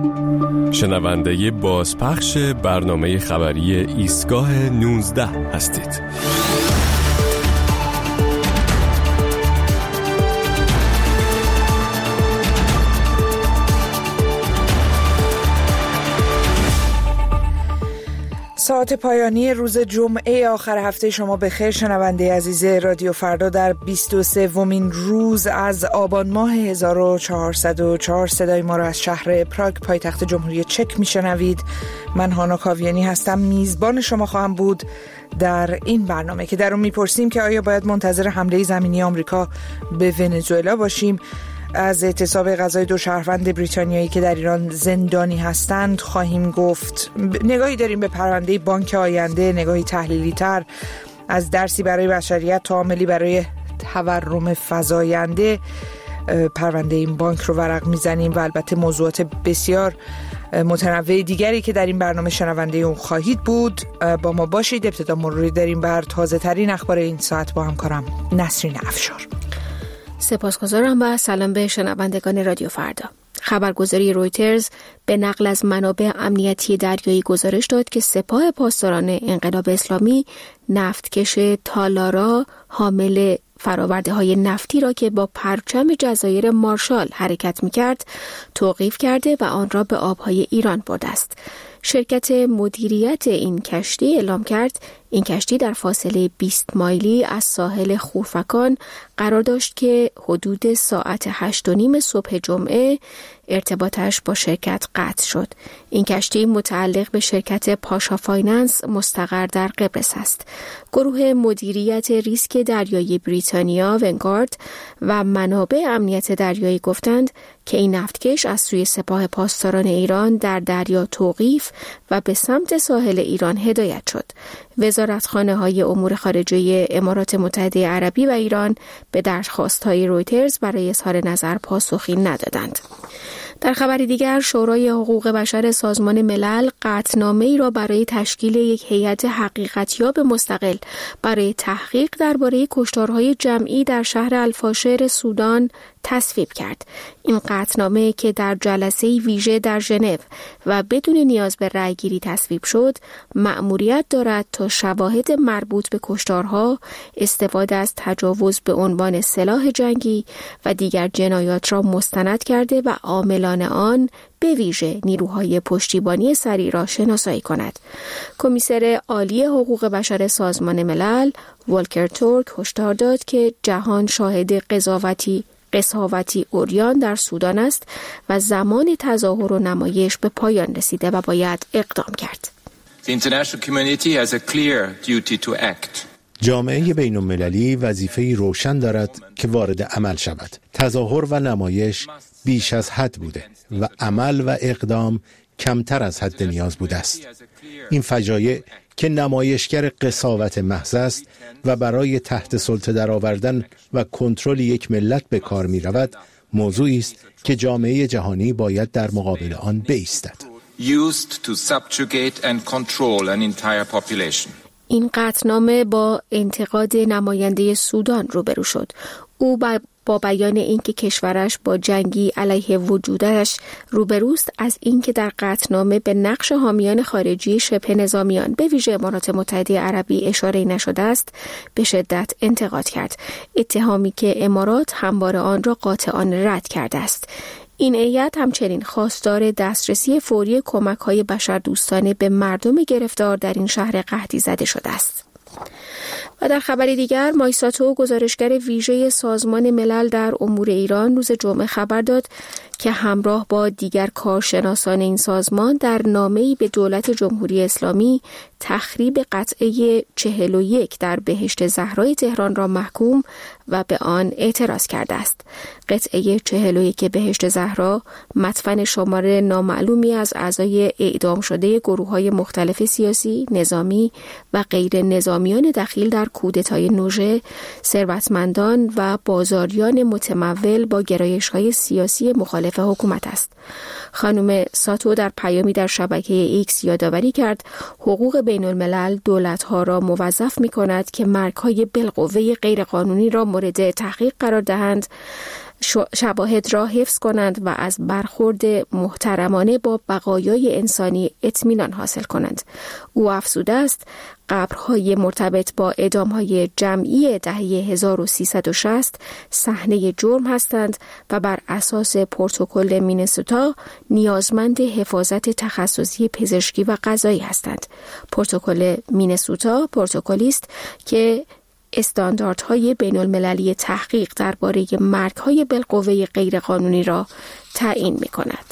شنونده بازپخش برنامه خبری ایستگاه 19 هستید. ساعت پایانی روز جمعه آخر هفته شما بخیر شنونده عزیز رادیو فردا. در 23مین روز از آبان ماه 1404 صدای ما را از شهر پراگ پایتخت جمهوری چک میشنوید. من هانا کاویانی هستم، میزبان شما خواهم بود در این برنامه که در اون میپرسیم که آیا باید منتظر حمله زمینی آمریکا به ونزوئلا باشیم. از اعتصاب غذای 2 شهروند بریتانیایی که در ایران زندانی هستند خواهیم گفت. نگاهی داریم به پرونده بانک آینده، نگاهی تحلیلی تر از درسی برای بشریت تا عاملی برای تورم فزاینده. پرونده این بانک رو ورق میزنیم و البته موضوعات بسیار متنوع دیگری که در این برنامه شنونده اون خواهید بود. با ما باشید. ابتدا مروری داریم بر تازه ترین اخبار این ساعت با همکارم نسرین افشار. سپاسگزارم و سلام به شنوندگان رادیو فردا. خبرگزاری رویترز به نقل از منابع امنیتی دریایی گزارش داد که سپاه پاسداران انقلاب اسلامی نفتکش تالارا حامل فرآورده‌های نفتی را که با پرچم جزایر مارشال حرکت می‌کرد توقیف کرده و آن را به آب‌های ایران برده است. شرکت مدیریت این کشتی اعلام کرد این کشتی در فاصله 20 مایلی از ساحل خورفکان قرار داشت که حدود ساعت 8:30 صبح جمعه ارتباطش با شرکت قطع شد. این کشتی متعلق به شرکت پاشا فایننس مستقر در قبرس است. گروه مدیریت ریسک دریایی بریتانیا ونگارد و منابع امنیت دریایی گفتند که این نفتکش از سوی سپاه پاسداران ایران در دریا توقیف و به سمت ساحل ایران هدایت شد. وزارتخانه‌های امور خارجه امارات متحده عربی و ایران به درخواست‌های رویترز برای اظهار نظر پاسخی ندادند. در خبری دیگر، شورای حقوق بشر سازمان ملل قطعنامه‌ای را برای تشکیل یک هیئت حقیقتیاب مستقل برای تحقیق درباره کشتارهای جمعی در شهر الفاشر سودان تصویب کرد. این قطعنامه که در جلسه ویژه در ژنو و بدون نیاز به رأیگیری تصویب شد، مأموریت دارد تا شواهد مربوط به کشتارها، استفاده از تجاوز به عنوان سلاح جنگی و دیگر جنایات را مستند کرده و عاملان آن به ویژه نیروهای پشتیبانی سریع را شناسایی کند. کمیسر عالی حقوق بشر سازمان ملل والکر تورک هشدار داد که جهان شاهد قساوتی عریان در سودان است و زمان تظاهر و نمایش به پایان رسیده و باید اقدام کرد. جامعه بین‌المللی وظیفه‌ای روشن دارد که وارد عمل شود. تظاهر و نمایش بیش از حد بوده و عمل و اقدام کمتر از حد نیاز بوده است. این فجایع که نمایشگر قساوت محض است و برای تحت سلطه درآوردن و کنترل یک ملت به کار می رود، موضوعی است که جامعه جهانی باید در مقابل آن بایستد. این قطعنامه با انتقاد نماینده سودان روبرو شد. او با بیان اینکه کشورش با جنگی علیه وجودش روبروست از اینکه در قطعنامه به نقش حامیان خارجی شبه نظامیان به ویژه امارات متحده عربی اشاره نشده است به شدت انتقاد کرد. اتهامی که امارات همواره آن را قاطعانه رد کرده است. این هیئت همچنین خواستار دسترسی فوری کمک‌های بشردوستانه به مردم گرفتار در این شهر قحطی زده شده است. و در خبری دیگر، مایساتو گزارشگر ویژه سازمان ملل در امور ایران روز جمعه خبر داد که همراه با دیگر کارشناسان این سازمان در نامه‌ای به دولت جمهوری اسلامی تخریب قطعه 41 در بهشت زهرای تهران را محکوم و به آن اعتراض کرده است. قطعه 41 بهشت زهرا مدفن شمار نامعلومی از اعضای اعدام شده گروه‌های مختلف سیاسی، نظامی و غیر نظامیان دخیل در کودتای نوژه، ثروتمندان و بازاریان متمول با گرایش‌های سیاسی مخالف حکومت است. خانم ساتو در پیامی در شبکه ایکس یادآوری کرد حقوق بین الملل دولت‌ها را موظف می‌کند که مرگ‌های بالقوه غیرقانونی را مورد تحقیق قرار دهند شواهد را حفظ کنند و از برخورد محترمانه با بقایای انسانی اطمینان حاصل کنند. او افزوده است قبرهای مرتبط با اعدام‌های جمعی دهه 1360 صحنه جرم هستند و بر اساس پروتکل مینسوتا نیازمند حفاظت تخصصی پزشکی و قضایی هستند. پروتکل مینسوتا پروتکلی است که استانداردهای بین المللی تحقیق درباره مرگ‌های بالقوه غیرقانونی را تعیین می‌کند.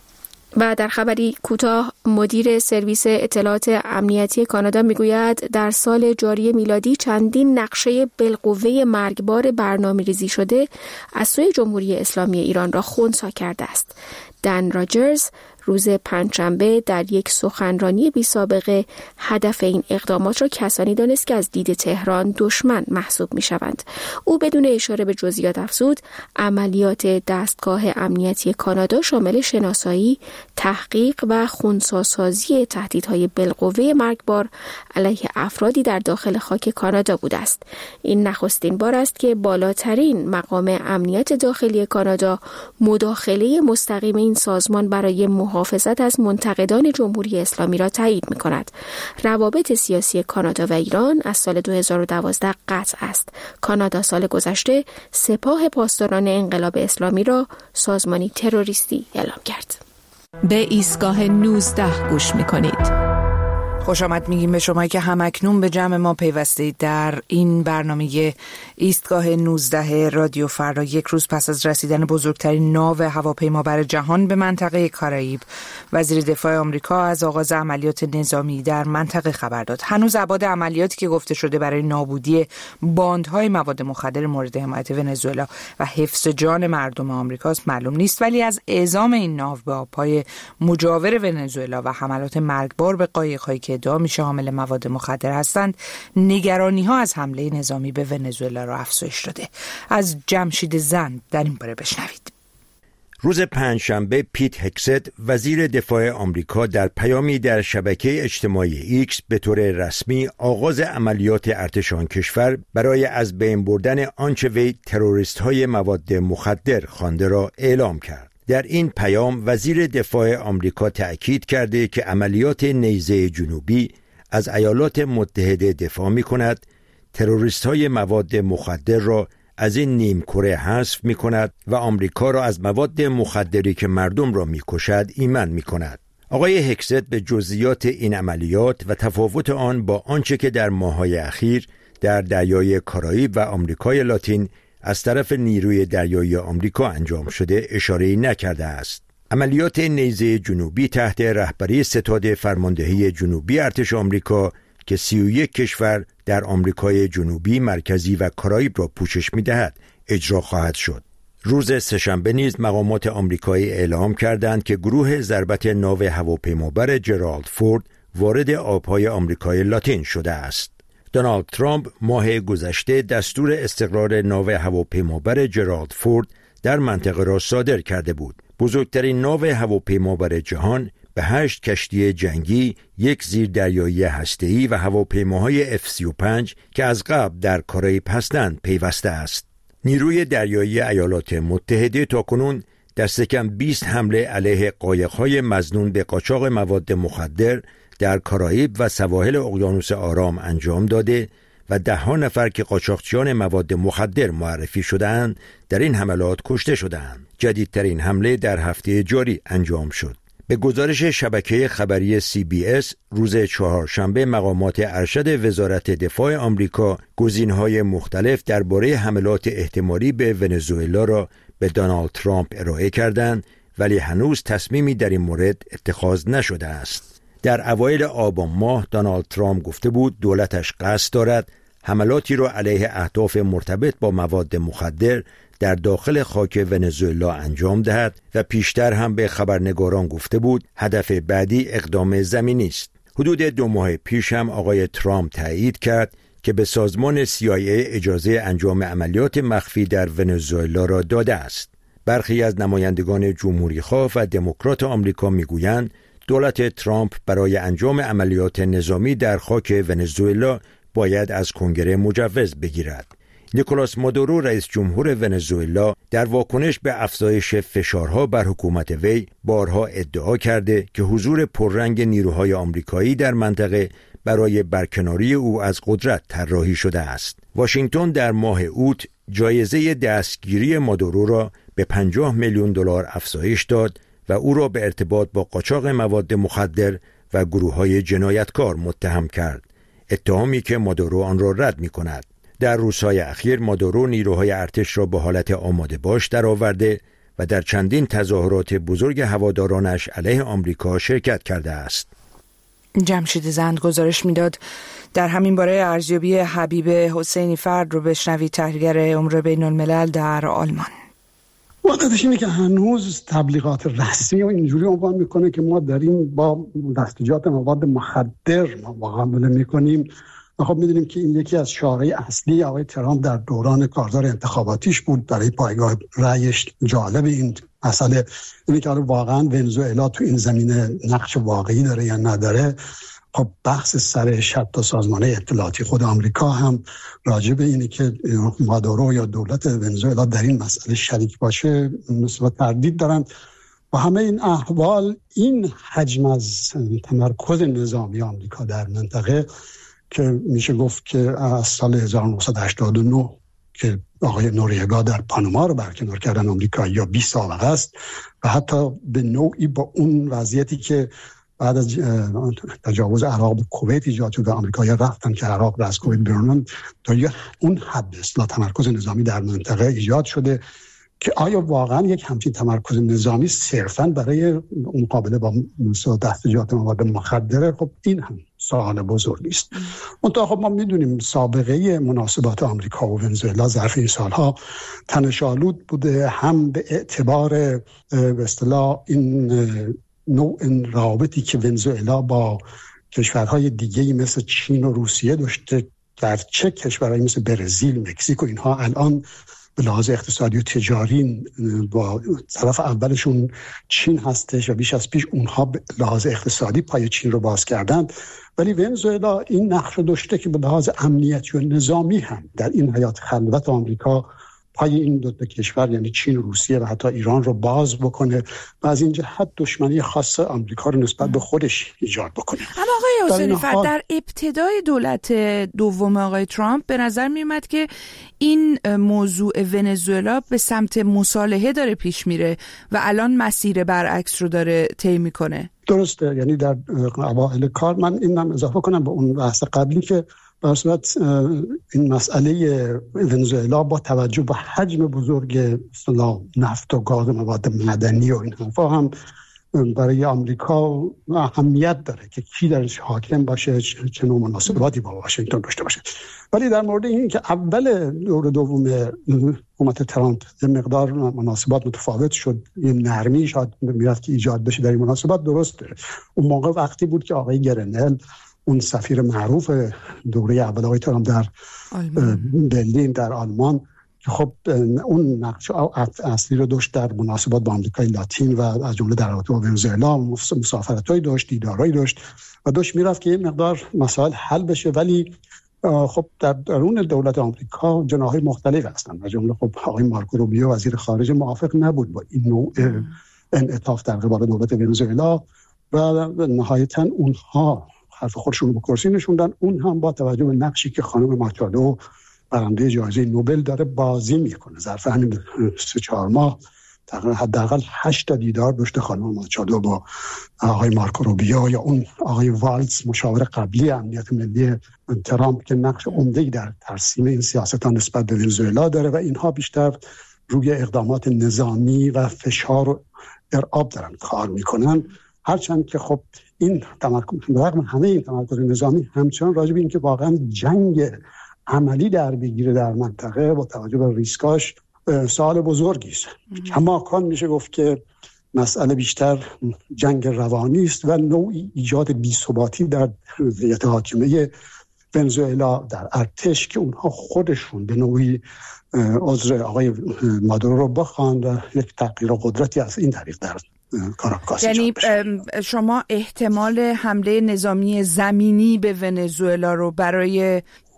و در خبری کوتاه مدیر سرویس اطلاعات امنیتی کانادا میگوید در سال جاری میلادی چندین نقشه بالقوه مرگبار برنامه‌ریزی شده از سوی جمهوری اسلامی ایران را خنثی کرده است. دن راجرز روز پنجشنبه در یک سخنرانی بی سابقه هدف این اقدامات را کسانی دانست که از دید تهران دشمن محسوب می شوند. او بدون اشاره به جزئیات افزود عملیات دستگاه امنیتی کانادا شامل شناسایی، تحقیق و خنثی‌سازی تهدیدهای بالقوه مرگبار علیه افرادی در داخل خاک کانادا بوده است. این نخستین بار است که بالاترین مقام امنیت داخلی کانادا مداخله مستقیم این سازمان برای محافظت از منتقدان جمهوری اسلامی را تایید می‌کند. روابط سیاسی کانادا و ایران از سال 2012 قطع است. کانادا سال گذشته سپاه پاسداران انقلاب اسلامی را سازمانی تروریستی اعلام کرد. به ایستگاه 19 گوش می‌کنید. خوش آمد میگیم به شما که همکنون به جمع ما پیوستید در این برنامه ایستگاه 19 رادیو فردا. یک روز پس از رسیدن بزرگترین ناو هواپیمابر جهان به منطقه کارائیب، وزیر دفاع آمریکا از آغاز عملیات نظامی در منطقه خبر داد. هنوز ابعاد عملیاتی که گفته شده برای نابودی باندهای مواد مخدر مورد حمایت ونزوئلا و حفظ جان مردم آمریکاست معلوم نیست، ولی از اعزام این ناو به آبهای مجاور ونزوئلا و حملات مرگبار به قایق‌هایی که ادعا میشه حامل مواد مخدر هستند، نگرانی‌ها از حمله نظامی به ونزوئلا را افزایش داده. از جمشید زند در این باره بشنوید. روز پنجشنبه پیت هکست وزیر دفاع آمریکا در پیامی در شبکه اجتماعی ایکس به طور رسمی آغاز عملیات ارتش آن کشور برای از بین بردن آنچه وی تروریست‌های مواد مخدر خوانده را اعلام کرد. در این پیام وزیر دفاع آمریکا تأکید کرده که عملیات نیزه جنوبی از ایالات متحده دفاع می‌کند، تروریست‌های مواد مخدر را از این نیمکره حذف می‌کند و آمریکا را از مواد مخدری که مردم را می‌کشد ایمن می‌کند. آقای هکست به جزئیات این عملیات و تفاوت آن با آنچه که در ماه‌های اخیر در دریای کارائیب و آمریکای لاتین از طرف نیروی دریایی آمریکا انجام شده اشاره‌ای نکرده است. عملیات نیزه جنوبی تحت رهبری ستاد فرماندهی جنوبی ارتش آمریکا که 31 کشور در آمریکای جنوبی، مرکزی و کارائیب را پوشش می‌دهد اجرا خواهد شد. روز سه‌شنبه نیز مقامات آمریکایی اعلام کردند که گروه ضربت ناو هواپیمابر جرالد فورد وارد آب‌های آمریکای لاتین شده است. دونالد ترامپ ماه گذشته دستور استقرار ناو هواپیمابر جرالد فورد در منطقه را صادر کرده بود. بزرگترین ناو هواپیمابر جهان به 8 کشتی جنگی، 1 زیردریایی هسته‌ای و هواپیماهای F-35 که از قبل در کارائیب هستند پیوسته است. نیروی دریایی ایالات متحده تاکنون دست کم 20 حمله علیه قایق‌های مظنون به قاچاق مواد مخدر در کارائیب و سواحل اقیانوس آرام انجام داده و 10 نفر که قاچاقچیان مواد مخدر معرفی شده‌اند در این حملات کشته شده‌اند. جدیدترین حمله در هفته جاری انجام شد. به گزارش شبکه خبری CBS روز چهارشنبه مقامات ارشد وزارت دفاع آمریکا گزینه‌های مختلف درباره حملات احتمالی به ونزوئلا را به دونالد ترامپ ارائه کردند، ولی هنوز تصمیمی در این مورد اتخاذ نشده است. در اوایل آبان ماه دونالد ترامپ گفته بود دولتش قصد دارد حملاتی را علیه اهداف مرتبط با مواد مخدر در داخل خاک ونزوئلا انجام دهد و پیشتر هم به خبرنگاران گفته بود هدف بعدی اقدام زمینی است. حدود 2 ماه پیش هم آقای ترامپ تایید کرد که به سازمان CIA اجازه انجام عملیات مخفی در ونزوئلا را داده است. برخی از نمایندگان جمهوری‌خواه و دموکرات آمریکا میگویند دولت ترامپ برای انجام عملیات نظامی در خاک ونزوئلا باید از کنگره مجوز بگیرد. نیکولاس مادورو رئیس جمهور ونزوئلا در واکنش به افزایش فشارها بر حکومت وی بارها ادعا کرده که حضور پررنگ نیروهای آمریکایی در منطقه برای برکناری او از قدرت طراحی شده است. واشنگتن در ماه اوت جایزه دستگیری مادورو را به $50 میلیون افزایش داد و او را به ارتباط با قاچاق مواد مخدر و گروه‌های جنایتکار متهم کرد. اتهامی که مادورو آن را رد می‌کند. در روزهای اخیر مادورو نیروهای ارتش را به حالت آماده باش درآورده و در چندین تظاهرات بزرگ هوادارانش علیه آمریکا شرکت کرده است. جمشید زند گزارش میداد. در همین باره ارزیابی حبیب حسینی فرد رو بشنوید، تحلیلگر امور بین الملل در آلمان. واقعیتش اینه که هنوز تبلیغات رسمی و اینجوری عنوان میکنه که ما داریم با دستجات مواد مخدر مقابله میکنیم. خب میدونیم که این یکی از شعارهای اصلی آقای ترامپ در دوران کارزار انتخاباتیش بود برای پایگاه رأیش. جالب این مسئله اینه که واقعا ونزوئلا تو این زمینه نقش واقعی داره یا نداره. خب بحث سرش حتی سازمان اطلاعاتی خود آمریکا هم راجع به اینه که مادورو یا دولت ونزوئلا در این مسئله شریک باشه مثلا تردید دارن. و همه این احوال این حجم از تمرکز نظامی آمریکا در منطقه که میشه گفت که از سال 1989 که آقای نوریگا در پاناما رو برکنار کردن آمریکا یا 20 سابقه است و حتی به نوعی با اون وضعیتی که بعد از تجاوز عراق به کویت ایجاد شد و آمریکایی‌ها رفتن که عراق را از کویت برونن تا اون حد اصلا تمرکز نظامی در منطقه ایجاد شده که آیا واقعا یک همچین تمرکز نظامی صرفاً برای مقابله با دستجات مواد مخدره؟ خب این هم سوال بزرگی است. منتها خب ما میدونیم سابقه مناسبات آمریکا و ونزوئلا ظرف این سالها تنش‌آلود بوده، هم به اعتبار به اصطلاح این نوع روابطی که ونزوئلا با کشورهای دیگه‌ای مثل چین و روسیه داشته، گرچه کشورهایی مثل برزیل، مکزیک و اینها الان به لحاظ اقتصادی و تجاری با طرف اولشون چین هستش و بیش از پیش اونها به لحاظ اقتصادی پای چین رو باز کردند، ولی ونزوئلا این نقش رو داشته که به لحاظ امنیتی و نظامی هم در این حیات خلوت آمریکا پای این دو تا کشور یعنی چین و روسیه و حتی ایران رو باز بکنه و از این جهت دشمنی خاص آمریکا رو نسبت به خودش ایجاد بکنه. اما آقای حسینی فرد در ابتدای دولت دوم آقای ترامپ به نظر می اومد که این موضوع ونزوئلا به سمت مصالحه داره پیش میره و الان مسیر برعکس رو داره طی میکنه. درسته، یعنی در اوایل کار من اینم اضافه کنم به اون بحث قبلی که در صورت این مسئله ونزوئلا با توجه به حجم بزرگ نفت و گاز و مواد معدنی و این حرفا هم برای آمریکا اهمیت داره که کی درش حاکم باشه، چه نوع مناسباتی با واشنگتن داشته باشه. ولی در مورد این که اول دور دوم حکومت ترامپ مقدار مناسبات متفاوت شد، این نرمی شاید میرفت که ایجاد بشه در این مناسبات، درسته. اون موقع وقتی بود که آقای گرنل اون سفیر معروف دوره اول آقای ترامپ در برلین در آلمان که خب اون نقش اصلی رو داشت در مناسبات با آمریکای لاتین و از جمله در رابطه با ونزوئلا مسافرت‌هایی داشت، دیدارایی داشت و داشت میرفت که این مقدار مسائل حل بشه. ولی خب در درون دولت آمریکا جناح‌های مختلف هستند، از جمله خب آقای مارکو روبیو وزیر خارجه موافق نبود با این نوع انعطاف در قبال دولت ونزوئلا و نهایتاً اونها حرف خودشون رو به کرسی نشوندن. اون هم با توجه به نقشی که خانم ماچادو برنده جایزه نوبل داره بازی میکنه، ظرف همین 3-4 ماه حداقل 8 تا دیدار داشته خانم ماچادو با آقای مارکو روبیو یا اون آقای والتز مشاور قبلی امنیت ملی ترامپ که نقش عمده‌ای در ترسیم این سیاست‌ها نسبت به ونزوئلا داره و اینها بیشتر روی اقدامات نظامی و فشار و ارعاب دارن کار میکنن. هرچند که خب این تمرکز رغم همه این تمرکز نظامی همچنان راجع به این که واقعا جنگ عملی در بگیره در منطقه با توجه به ریسکاش سوال بزرگی است. کماکان میشه گفت که مسئله بیشتر جنگ روانی است و نوعی ایجاد بی‌ثباتی در هیئت حاکمه ونزوئلا در ارتش که اونها خودشون به نوعی عذر آقای مادورو رو بخوان و یک تغییر قدرتی از این طریق در یعنی شما احتمال حمله نظامی زمینی به ونزوئلا رو برای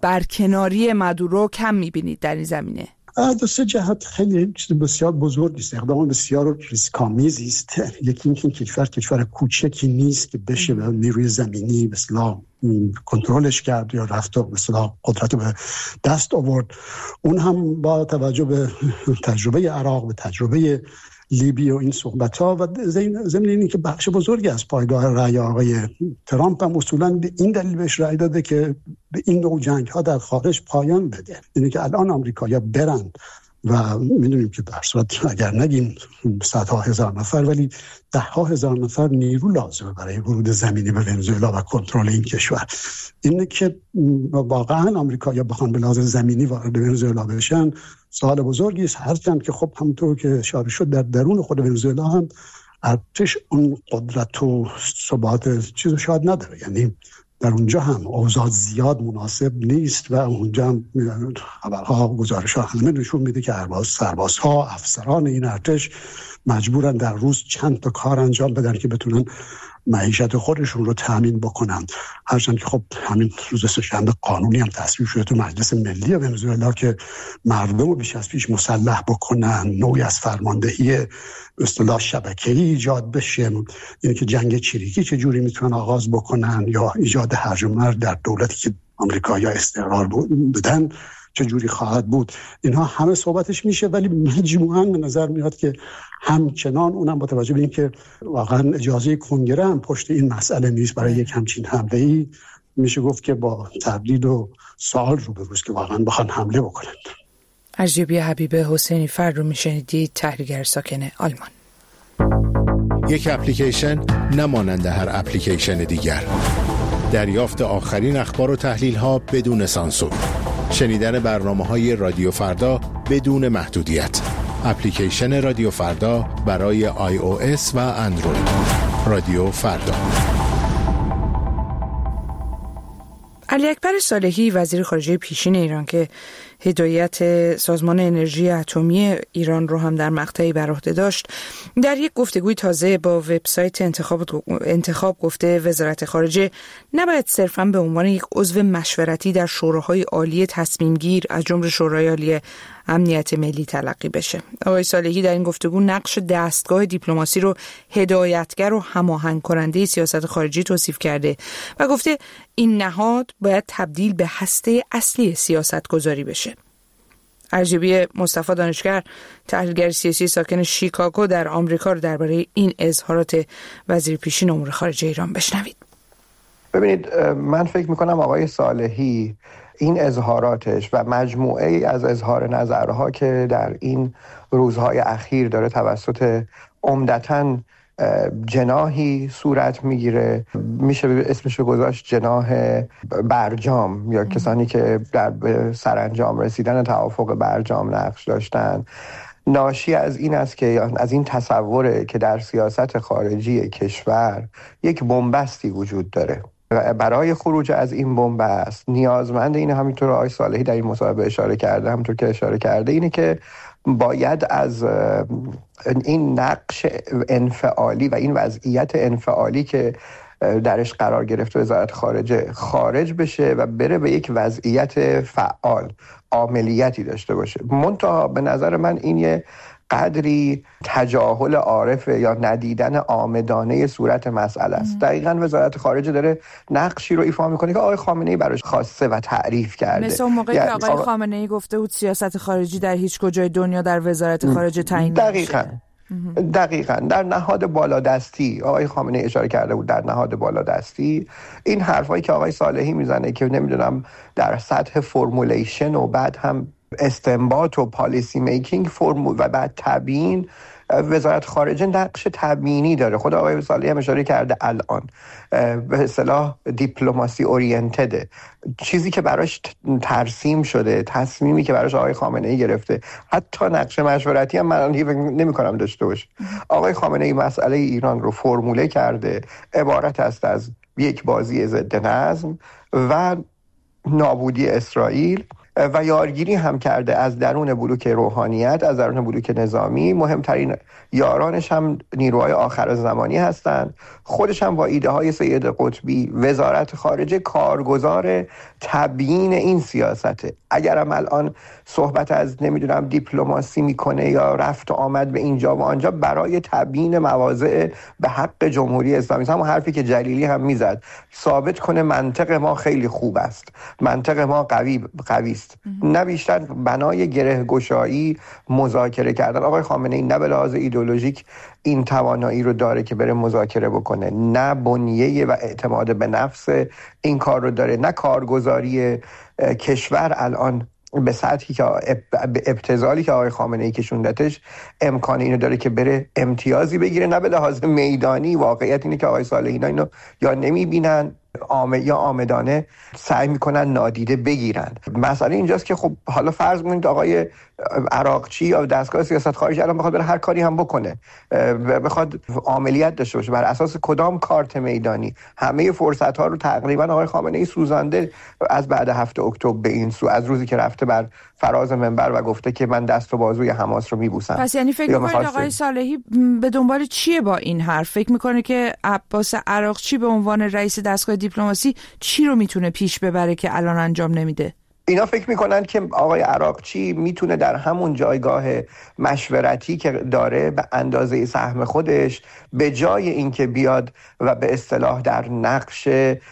برکناری مادورو کم می‌بینید در این زمینه؟ دو سه جهت خیلی چیز بسیار بزرگی است، اقدام بسیار ریسک‌آمیزی است. یکی اینکه کشور کوچکی نیست که بشه به نیروی زمینی مثلا کنترلش کرد یا رفت و مثلا قدرت به دست آورد. اون هم با توجه به تجربه عراق، به تجربه لیبی و این صحبت‌ها و ضمن اینی که بخش بزرگی از پایگاه رأی آقای ترامپ هم اصولاً به این دلیل بهش رأی داده که به این نوع جنگ‌ها در خارج پایان بده. یعنی که الان آمریکایی‌ها برن و می‌دونیم که در صورت اگر نگیم صدها هزار نفر ولی ده‌ها هزار نفر نیرو لازمه برای ورود زمینی به ونزوئلا و کنترل این کشور. اینه که واقعاً آمریکایی‌ها بخوان به لحاظ زمینی وارد ونزوئلا بشن سوال بزرگی است، هرچند که خب همونطور که اشاره شد در درون خود ونزوئلا هم ارتش اون قدرت و ثبات چیزو شاید نداره. یعنی در اونجا هم اوضاع زیاد مناسب نیست و اونجا هم خبرها گزارش‌ها همه نشون میده که سربازها افسران این ارتش مجبورن در روز چند تا کار انجام بدن که بتونن معیشت خودشون رو تامین بکنن. هرچند که خب همین روز سه‌شنبه قانونی هم تصویب شده تو مجلس ملی ونزوئلا که مردم رو بیش از پیش مسلح بکنن، نوعی از فرماندهی به اصطلاح شبکه‌ای ایجاد بشه، یعنی که جنگ چریکی چه جوری میتونن آغاز بکنن یا ایجاد هرج و مرج در دولتی که آمریکایی‌ها استقرار بدن چه جوری خواهد بود. اینها همه صحبتش میشه ولی مجموعاً به نظر میاد که همچنان اونم با توجه به اینکه واقعا اجازه کنگره هم پشت این مسئله نیست برای یک همچین حمله‌ای، میشه گفت که با تردید و سوال روبروست که واقعا بخوان حمله بکنند. ارزیابی حبیب حسینی فرد رو میشنیدید، تحلیلگر ساکن آلمان. یک اپلیکیشن نمانند هر اپلیکیشن دیگر. دریافت آخرین اخبار و تحلیل‌ها بدون سانسور. شنیدن برنامه‌های رادیو فردا بدون محدودیت. اپلیکیشن رادیو فردا برای iOS و اندروید. رادیو فردا. علی اکبر صالحی وزیر خارجه پیشین ایران که هدایت سازمان انرژی اتمی ایران رو هم در مقطعی بر عهده داشت، در یک گفتگوی تازه با وبسایت انتخاب گفته وزارت خارجه نباید صرفاً به عنوان یک عضو مشورتی در شوراهای عالی تصمیم گیر از جمله شورای عالی امنیت ملی تلقی بشه. آقای صالحی در این گفتگو نقش دستگاه دیپلماسی رو هدایتگر و هماهنگ کننده سیاست خارجی توصیف کرده و گفته این نهاد باید تبدیل به هسته اصلی سیاست گذاری بشه. ارزیابی مصطفی دانشگر، تحلیلگر سیاسی ساکن شیکاگو در آمریکا رو درباره این اظهارات وزیر پیشین امور خارجه ایران بشنوید. ببینید، من فکر میکنم آقای صالحی این اظهاراتش و مجموعه ای از اظهار نظرها که در این روزهای اخیر داره توسط عمدتاً جناحی صورت میگیره، میشه اسمشو گذاشت جناح برجام یا کسانی که در سرانجام رسیدن توافق برجام نقش داشتن، ناشی از این است که از این تصوره که در سیاست خارجی کشور یک بنبستی وجود داره و برای خروج از این بنبست نیازمند اینه، همینطور آقای صالحی در این مصاحبه اشاره کرده، همونطور که اشاره کرده، اینه که باید از این نقش انفعالی و این وضعیت انفعالی که درش قرار گرفته وزارت خارجه خارج بشه و بره به یک وضعیت فعال، عاملیتی داشته باشه. منتها به نظر من این یه قدری تجاهل عارفه یا ندیدن عامدانه صورت مسئله است. دقیقاً وزارت خارجه داره نقشی رو ایفا میکنه که آقای خامنه‌ای براش خواسته و تعریف کرده. مثل اون موقعی که آقای خامنه‌ای گفته بود سیاست خارجی در هیچ کجای دنیا در وزارت خارجه تعیین نمیشه. دقیقاً در نهاد بالادستی آقای خامنه‌ای اشاره کرده بود، در نهاد بالادستی این حرفایی که آقای صالحی میزنه که نمیدونم در سطح فرمولیشن و بعد هم استنباط و پالیسی میکینگ و بعد تبیین، وزارت خارجه نقش تبیینی داره. خود آقای صالحی هم اشاره کرده الان به اصطلاح دیپلماسی اورینتده، چیزی که براش ترسیم شده، تصمیمی که براش آقای خامنه‌ای گرفته، حتی نقش مشورتی هم من نمی‌کنم داشته باشه. آقای خامنه‌ای مسئله ایران رو فرموله کرده، عبارت است از یک بازی ضد نظم و نابودی اسرائیل و یارگیری هم کرده از درون بلوک روحانیت، از درون بلوک نظامی. مهمترین یارانش هم نیروهای آخر زمانی هستند. خودش هم با ایده های سید قطبی، وزارت خارجه کارگزار تبیین این سیاسته. اگر هم الان صحبت از نمیدونم دیپلماسی میکنه یا رفت و آمد به اینجا و آنجا برای تبیین مواضع به حق جمهوری اسلامی، همون حرفی که جلیلی هم میزد، ثابت کنه منطق ما خیلی خوب است، منطق ما قوی است، نه بیشتر بنای گره گشایی مذاکره کردن. آقای خامنه‌ای نه به لحاظ ایدئولوژیک این توانایی رو داره که بره مذاکره بکنه، نه بنیه و اعتماد به نفس این کار رو داره، نه کارگزاری کشور الان به سطحی که ابتذالی که آقای خامنه‌ای کشوندتش امکان اینو داره که بره امتیازی بگیره، نه به لحاظ میدانی. واقعیت اینه که آقای صالحی اینو یا نمیبینن یا آمدانه سعی میکنن نادیده بگیرن. مسئله اینجاست که خب حالا فرض کنید آقای عراقچی یا دستگاه سیاست خارجی الان بخواد بره هر کاری هم بکنه، بخواد عملیات داشته باشه، بر اساس کدام کارت میدانی؟ همه فرصت ها رو تقریبا آقای خامنه‌ای سوزانده از بعد 7 اکتبر به این سو، از روزی که رفته بر فراز منبر و گفته که من دست و بازوی حماس رو میبوسم. پس یعنی فکر می‌کنید آقای صالحی به دنبال چیه با این حرف؟ فکر می‌کنه که عباس عراقچی به عنوان رئیس دستگاه دیپلماسی چی رو میتونه پیش ببره که الان انجام نمیده؟ اینا فکر میکنن که آقای عراقچی میتونه در همون جایگاه مشورتی که داره به اندازه سهم خودش، به جای اینکه بیاد و به اصطلاح در نقش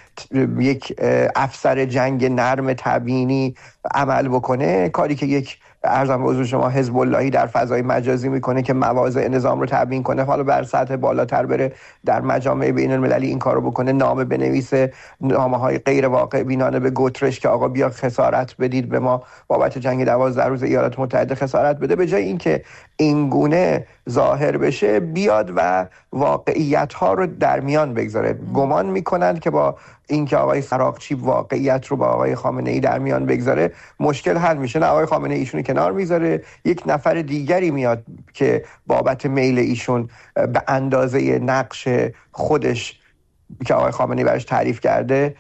یک افسر جنگ نرم تبیینی عمل بکنه، کاری که یک ارزم به حضور شما حزب اللهی در فضای مجازی میکنه که مواضع نظام رو تبیین کنه، حالا بر سطح بالاتر بره در مجامع بین المللی این کارو بکنه، نامه بنویسه، نامه‌های غیر واقع بینانه به گوترش که آقا بیا خسارت بدید به ما بابت جنگ 12 روز ایالات متحده خسارت بده. به جای اینکه این گونه ظاهر بشه بیاد و واقعیت ها رو در میان بگذاره. گمان میکنند که با اینکه آقای عراقچی واقعیت رو با آقای خامنه‌ای در میان بگذاره مشکل حل میشه. نه، آقای خامنه‌ای ایشونو کنار میذاره، یک نفر دیگری میاد که بابت میل ایشون به اندازه نقش خودش که آقای خامنه‌ای براش تعریف کرده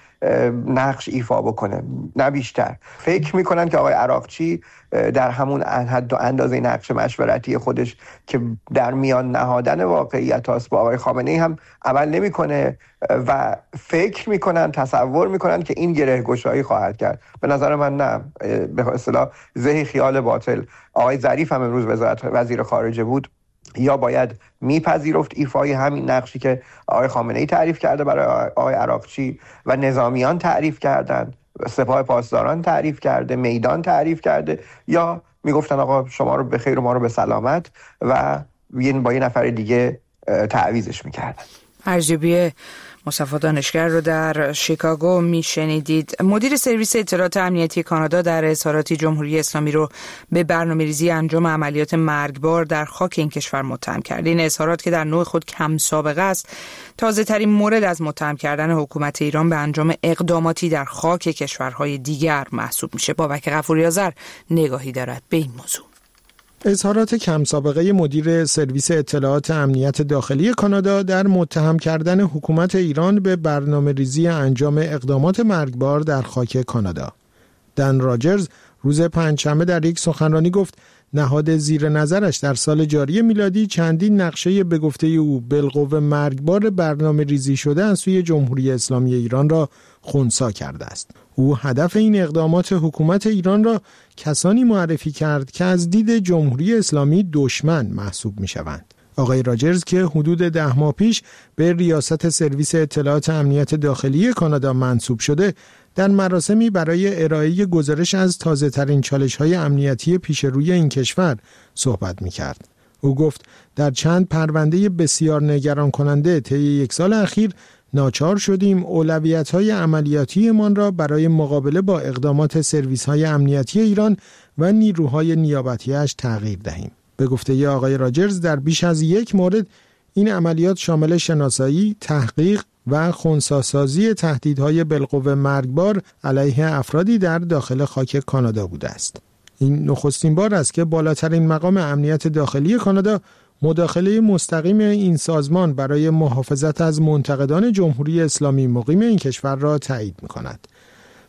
نقش ایفا بکنه، نه بیشتر. فکر میکنن که آقای عراقچی در همون حد و اندازه نقش مشورتی خودش که در میان نهادن واقعیت هاست با آقای خامنه‌ای هم عمل نمیکنه و فکر میکنن، تصور میکنن که این گره گشایی خواهد کرد. به نظر من نه، به اصطلاح زهی خیال باطل. آقای ظریف هم امروز وزیر خارجه بود، یا باید میپذیرفت ایفای همین نقشی که آقای خامنه‌ای تعریف کرده برای آقای عراقچی و نظامیان تعریف کردن، سپاه پاسداران تعریف کرده، میدان تعریف کرده، یا میگفتن آقا شما رو به خیر و ما رو به سلامت و با یه نفر دیگه تعویضش میکردن. ارجبی مصطفی دانشگر رو در شیکاگو میشنیدید. مدیر سرویس اطلاعات امنیتی کانادا در اظهاراتی جمهوری اسلامی رو به برنامه‌ریزی انجام عملیات مرگبار در خاک این کشور متهم کرد. این اظهارات که در نوع خود کم سابقه است، تازه ترین مورد از متهم کردن حکومت ایران به انجام اقداماتی در خاک کشورهای دیگر محسوب میشه. بابک غفوری آذر نگاهی دارد به این موضوع. اظهارات کم سابقه مدیر سرویس اطلاعات امنیت داخلی کانادا در متهم کردن حکومت ایران به برنامه‌ریزی انجام اقدامات مرگبار در خاک کانادا. دن راجرز روز پنجشنبه در یک سخنرانی گفت نهاد زیر نظرش در سال جاری میلادی چندین نقشه به گفته او بالقوه مرگبار برنامه‌ریزی شده از سوی جمهوری اسلامی ایران را خنثی کرده است. او هدف این اقدامات حکومت ایران را کسانی معرفی کرد که از دید جمهوری اسلامی دشمن محسوب می شوند. آقای راجرز که حدود 10 ماه پیش به ریاست سرویس اطلاعات امنیت داخلی کانادا منصوب شده، در مراسمی برای ارائه گزارش از تازه ترین چالش های امنیتی پیش روی این کشور صحبت می کرد. او گفت در چند پرونده بسیار نگران کننده طی 1 سال اخیر ناچار شدیم اولویت‌های عملیاتیمان را برای مقابله با اقدامات سرویس‌های امنیتی ایران و نیروهای نیابتی‌اش تغییر دهیم. به گفته آقای راجرز در بیش از 1 مورد این عملیات شامل شناسایی، تحقیق و خنثی‌سازی تهدیدهای بالقوه مرگبار علیه افرادی در داخل خاک کانادا بوده است. این نخستین بار است که بالاترین مقام امنیت داخلی کانادا مداخله مستقیم این سازمان برای محافظت از منتقدان جمهوری اسلامی مقیم این کشور را تایید می‌کند.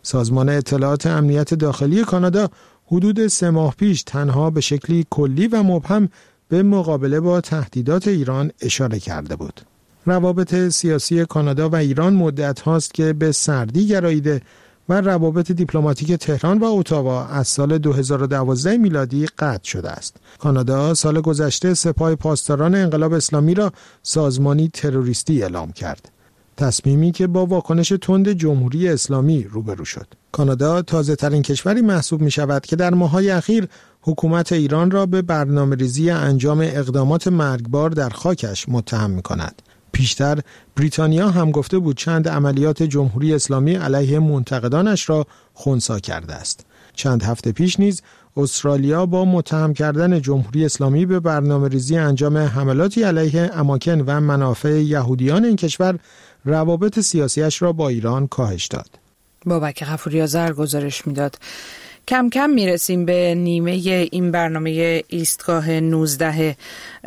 سازمان اطلاعات امنیت داخلی کانادا حدود 3 ماه پیش تنها به شکلی کلی و مبهم به مقابله با تهدیدات ایران اشاره کرده بود. روابط سیاسی کانادا و ایران مدت هاست که به سردی گراییده و روابط دیپلماتیک تهران و اتاوا از سال 2012 میلادی قطع شده است. کانادا سال گذشته سپاه پاسداران انقلاب اسلامی را سازمانی تروریستی اعلام کرد. تصمیمی که با واکنش تند جمهوری اسلامی روبرو شد. کانادا تازه ترین کشوری محسوب می شود که در ماه‌های اخیر حکومت ایران را به برنامه‌ریزی انجام اقدامات مرگبار در خاکش متهم می کند. پیشتر بریتانیا هم گفته بود چند عملیات جمهوری اسلامی علیه منتقدانش را خنثی کرده است. چند هفته پیش نیز استرالیا با متهم کردن جمهوری اسلامی به برنامه‌ریزی انجام حملاتی علیه اماکن و منافع یهودیان این کشور روابط سیاسیش را با ایران کاهش داد. بابک غفوری آذر گزارش میداد. کم کم میرسیم به نیمه این برنامه ایستگاه 19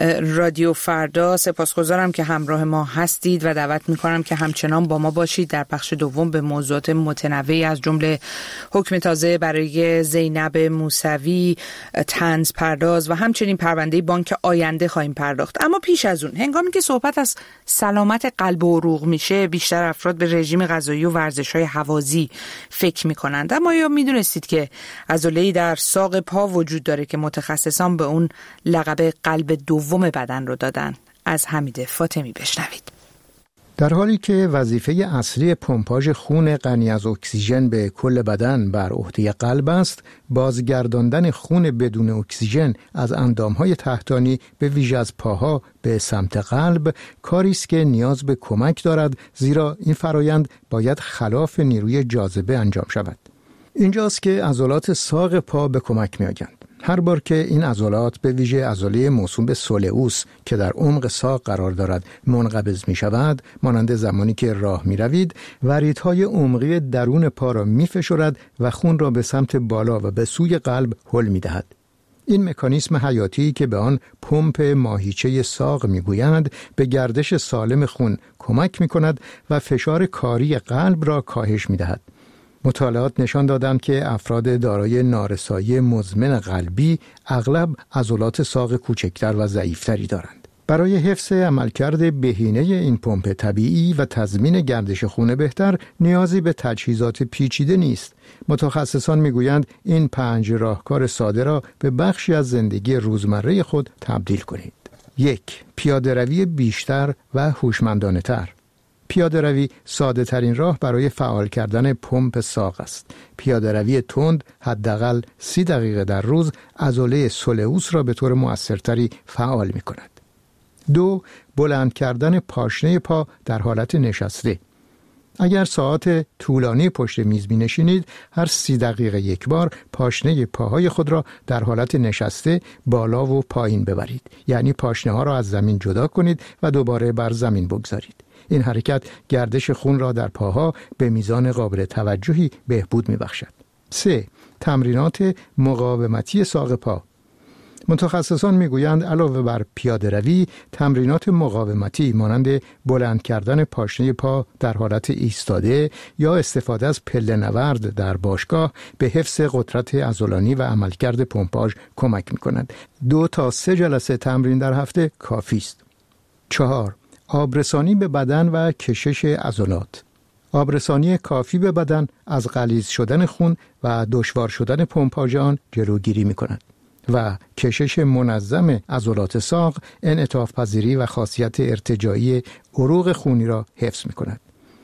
رادیو فردا. سپاسگزارم که همراه ما هستید و دعوت میکنم که همچنان با ما باشید. در بخش دوم به موضوعات متنوعی از جمله حکم تازه برای زینب موسوی، طنز پرداز و همچنین پرونده بانک آینده خواهیم پرداخت. اما پیش از اون، هنگامی که صحبت از سلامت قلب و عروق میشه، بیشتر افراد به رژیم غذایی و ورزش‌های هوازی فکر میکنند. اما یا میدونستید که عضله‌ای در ساق پا وجود داره که متخصصان به اون لقب قلب دوم بدن رو دادن؟ از حمید فاطمی بشنوید. در حالی که وظیفه اصلی پمپاژ خون غنی از اکسیژن به کل بدن بر عهده قلب است، بازگرداندن خون بدون اکسیژن از اندامهای تحتانی به ویژه از پاها به سمت قلب کاری است که نیاز به کمک دارد، زیرا این فرایند باید خلاف نیروی جاذبه انجام شود. اینجاست که عضلات ساق پا به کمک می‌آیند. هر بار که این عضلات به ویژه عضله موسوم به سولئوس که در عمق ساق قرار دارد منقبض می‌شود، مانند زمانی که راه می‌روید، وریدهای عمقی درون پا را می‌فشرد و خون را به سمت بالا و به سوی قلب هل می‌دهد. این مکانیسم حیاتی که به آن پمپ ماهیچه ساق می‌گویند، به گردش سالم خون کمک می‌کند و فشار کاری قلب را کاهش می‌دهد. مطالعات نشان دادند که افراد دارای نارسایی مزمن قلبی اغلب عضلات ساق کوچکتر و ضعیفتری دارند. برای حفظ عملکرد بهینه این پمپ طبیعی و تضمین گردش خون بهتر نیازی به تجهیزات پیچیده نیست. متخصصان میگویند این 5 راهکار ساده را به بخشی از زندگی روزمره خود تبدیل کنید. 1. پیاده‌روی بیشتر و هوشمندانه تر. پیاده‌روی ساده ترین راه برای فعال کردن پمپ ساق است. پیاده‌روی تند حداقل 30 دقیقه در روز عضله سولئوس را به طور مؤثرتری فعال می کند. 2. بلند کردن پاشنه پا در حالت نشسته. اگر ساعت طولانی پشت میز می نشینید، هر 30 دقیقه یک بار پاشنه پاهای خود را در حالت نشسته بالا و پایین ببرید. یعنی پاشنه ها را از زمین جدا کنید و دوباره بر زمین بگذارید. این حرکت گردش خون را در پاها به میزان قابل توجهی بهبود می‌بخشد. 3. تمرینات مقاومتی ساق پا. متخصصان میگویند علاوه بر پیاده‌روی، تمرینات مقاومتی مانند بلند کردن پاشنه پا در حالت ایستاده یا استفاده از پله نورد در باشگاه به حفظ قدرت عضلانی و عملکرد پمپاژ کمک می‌کند. 2 تا 3 جلسه تمرین در هفته کافی است. 4. آبرسانی به بدن و کشش عضلات. آبرسانی کافی به بدن از غلیظ شدن خون و دشوار شدن پمپاژ آن جلوگیری می‌کند و کشش منظم عضلات ساق انعطاف پذیری و خاصیت ارتجاعی عروق خونی را حفظ می‌کند.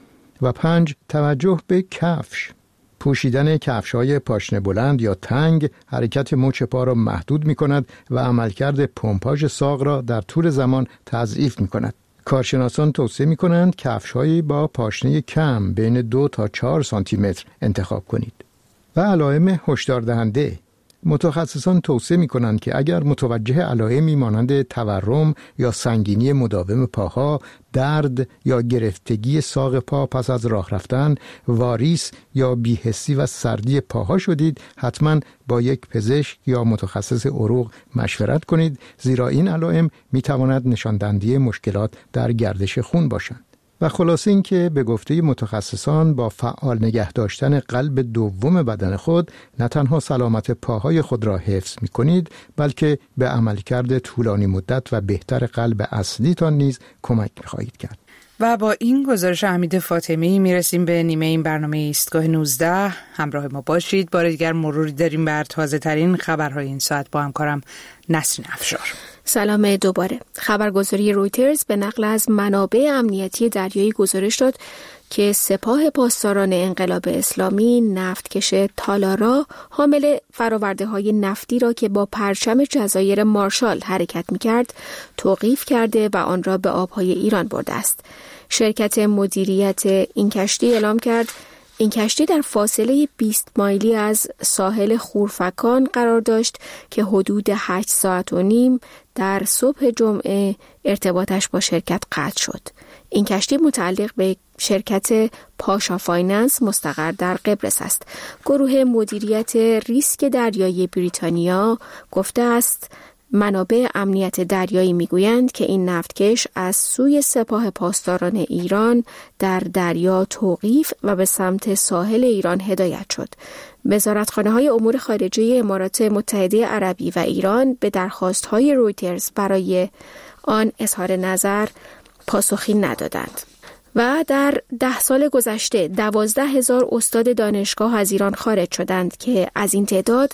و 5. توجه به کفش. پوشیدن کفش‌های پاشنه بلند یا تنگ حرکت مچ پا را محدود می‌کند و عملکرد پمپاژ ساق را در طول زمان تضعیف می‌کند. کارشناسان توصیه می‌کنند کفش‌هایی با پاشنه کم بین 2 تا 4 سانتی متر انتخاب کنید. و علائم هشدار دهنده. متخصصان توصیه می‌کنند که اگر متوجه علائمی مانند تورم یا سنگینی مداوم پاها، درد یا گرفتگی ساق پا پس از راه رفتن، واریس یا بی‌حسی و سردی پاها شدید، حتما با یک پزشک یا متخصص عروق مشورت کنید، زیرا این علائم می‌تواند نشان دهنده مشکلات در گردش خون باشند. و خلاصه این که به گفته متخصصان با فعال نگه داشتن قلب دوم بدن خود نه تنها سلامت پاهای خود را حفظ می کنید، بلکه به عملکرد طولانی مدت و بهتر قلب اصلیتان نیز کمک می خواهید کرد. و با این گزارش حمید فاطمی میرسیم به نیمه این برنامه ایستگاه 19. همراه ما باشید. بار دیگر مروری داریم بر تازه ترین خبرهای این ساعت با همکارم نسرین افشار. سلام دوباره. خبرگزاری رویترز به نقل از منابع امنیتی دریایی گزارش داد که سپاه پاسداران انقلاب اسلامی نفتکش تالارا حامل فرآورده‌های نفتی را که با پرچم جزایر مارشال حرکت می‌کرد توقیف کرده و آن را به آب‌های ایران برده است. شرکت مدیریت این کشتی اعلام کرد این کشتی در فاصله 20 مایلی از ساحل خورفکان قرار داشت که حدود 8 ساعت و نیم در صبح جمعه ارتباطش با شرکت قطع شد. این کشتی متعلق به شرکت پاشا فایننس مستقر در قبرس است. گروه مدیریت ریسک دریایی بریتانیا گفته است منابع امنیت دریایی میگویند که این نفتکش از سوی سپاه پاسداران ایران در دریا توقیف و به سمت ساحل ایران هدایت شد. وزارتخانه‌های امور خارجه امارات متحده عربی و ایران به درخواست‌های رویترز برای آن اظهار نظر پاسخی ندادند. و در 10 سال گذشته 12,000 استاد دانشگاه از ایران خارج شدند که از این تعداد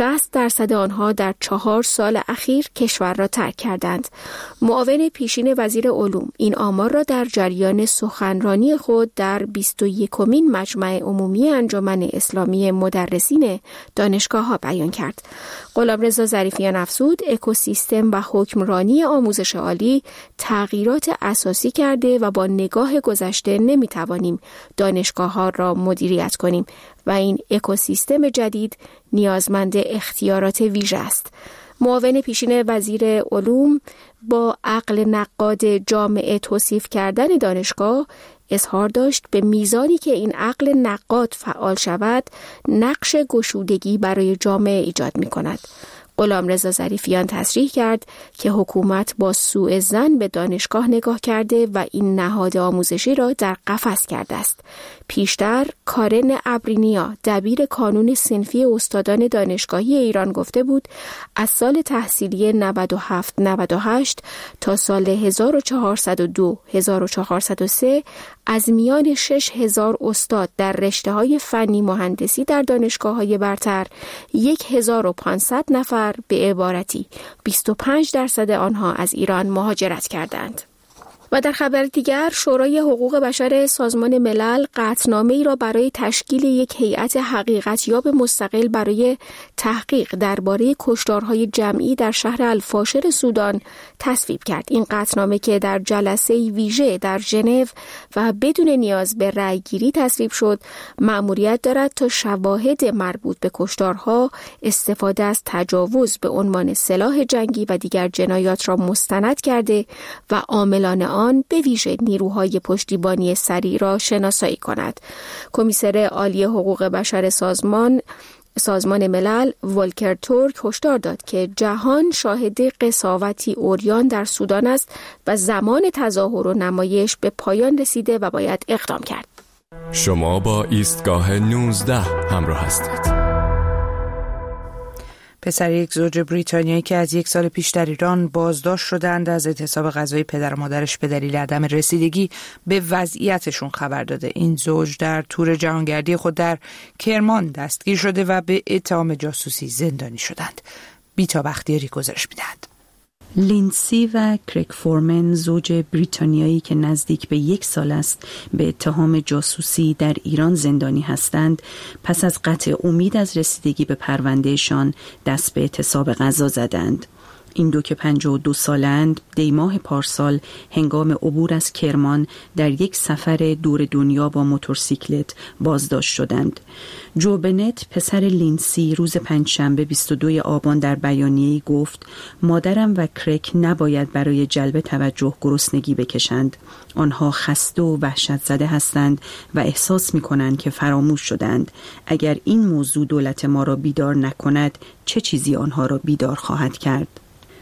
60% آنها در 4 سال اخیر کشور را ترک کردند. معاون پیشین وزیر علوم این آمار را در جریان سخنرانی خود در 21مین مجمع عمومی انجمن اسلامی مدرسین دانشگاه‌ها بیان کرد. غلامرضا ظریفیان افزود اکوسیستم و حکمرانی آموزش عالی تغییرات اساسی کرده و با نگاه گذشته نمی‌توانیم دانشگاه‌ها را مدیریت کنیم و این اکوسیستم جدید نیازمند اختیارات ویژه است. معاون پیشین وزیر علوم با عقل نقاد جامعه توصیف کردن دانشگاه اظهار داشت به میزانی که این عقل نقاد فعال شود نقش گشودگی برای جامعه ایجاد می کند. غلامرضا ظریفیان تصریح کرد که حکومت با سوء ظن به دانشگاه نگاه کرده و این نهاد آموزشی را در قفس کرده است. پیشتر کارن ابرینیا دبیر کانون صنفی استادان دانشگاهی ایران گفته بود از سال تحصیلی 97-98 تا سال 1402-1403 از میان 6,000 استاد در رشته‌های فنی مهندسی در دانشگاه‌های برتر 1,500 نفر به عبارتی 25% آنها از ایران مهاجرت کردند. و در خبر دیگر شورای حقوق بشر سازمان ملل قطعنامه‌ای را برای تشکیل یک هیئت حقیقتیاب مستقل برای تحقیق درباره کشتارهای جمعی در شهر الفاشر سودان تصویب کرد. این قطعنامه که در جلسه ویژه در ژنو و بدون نیاز به رأی‌گیری تصویب شد، مأموریت دارد تا شواهد مربوط به کشتارها، استفاده از تجاوز به عنوان سلاح جنگی و دیگر جنایات را مستند کرده و عاملان آن به ویژه نیروهای پشتیبانی سریع را شناسایی کند. کمیسر عالی حقوق بشر سازمان ملل ولکر تورک هشدار داد که جهان شاهد قساوتی عریان در سودان است و زمان تظاهر و نمایش به پایان رسیده و باید اقدام کرد. شما با ایستگاه 19 همراه هستید. پسر یک زوج بریتانیایی که از 1 سال پیش در ایران بازداشت شدند از اعتصاب غذایی پدر و مادرش به دلیل عدم رسیدگی به وضعیتشون خبر داده. این زوج در تور جهانگردی خود در کرمان دستگیر شده و به اتهام جاسوسی زندانی شدند. بیتا بختیاری گزارش می‌دهد. لینسی و کریک فورمن زوج بریتانیایی که نزدیک به 1 سال است به اتهام جاسوسی در ایران زندانی هستند، پس از قطع امید از رسیدگی به پروندهشان دست به اعتصاب غذا زدند. این دو که 52 سالند دیماه پارسال هنگام عبور از کرمان در یک سفر دور دنیا با موتورسیکلت بازداشت شدند. جو بنت پسر لینسی روز پنجشنبه 22 آبان در بیانیه‌ای گفت مادرم و کرک نباید برای جلب توجه گرسنگی بکشند. آنها خسته و وحشت زده هستند و احساس می کنند که فراموش شدند. اگر این موضوع دولت ما را بیدار نکند چه چیزی آنها را بیدار خواهد کرد؟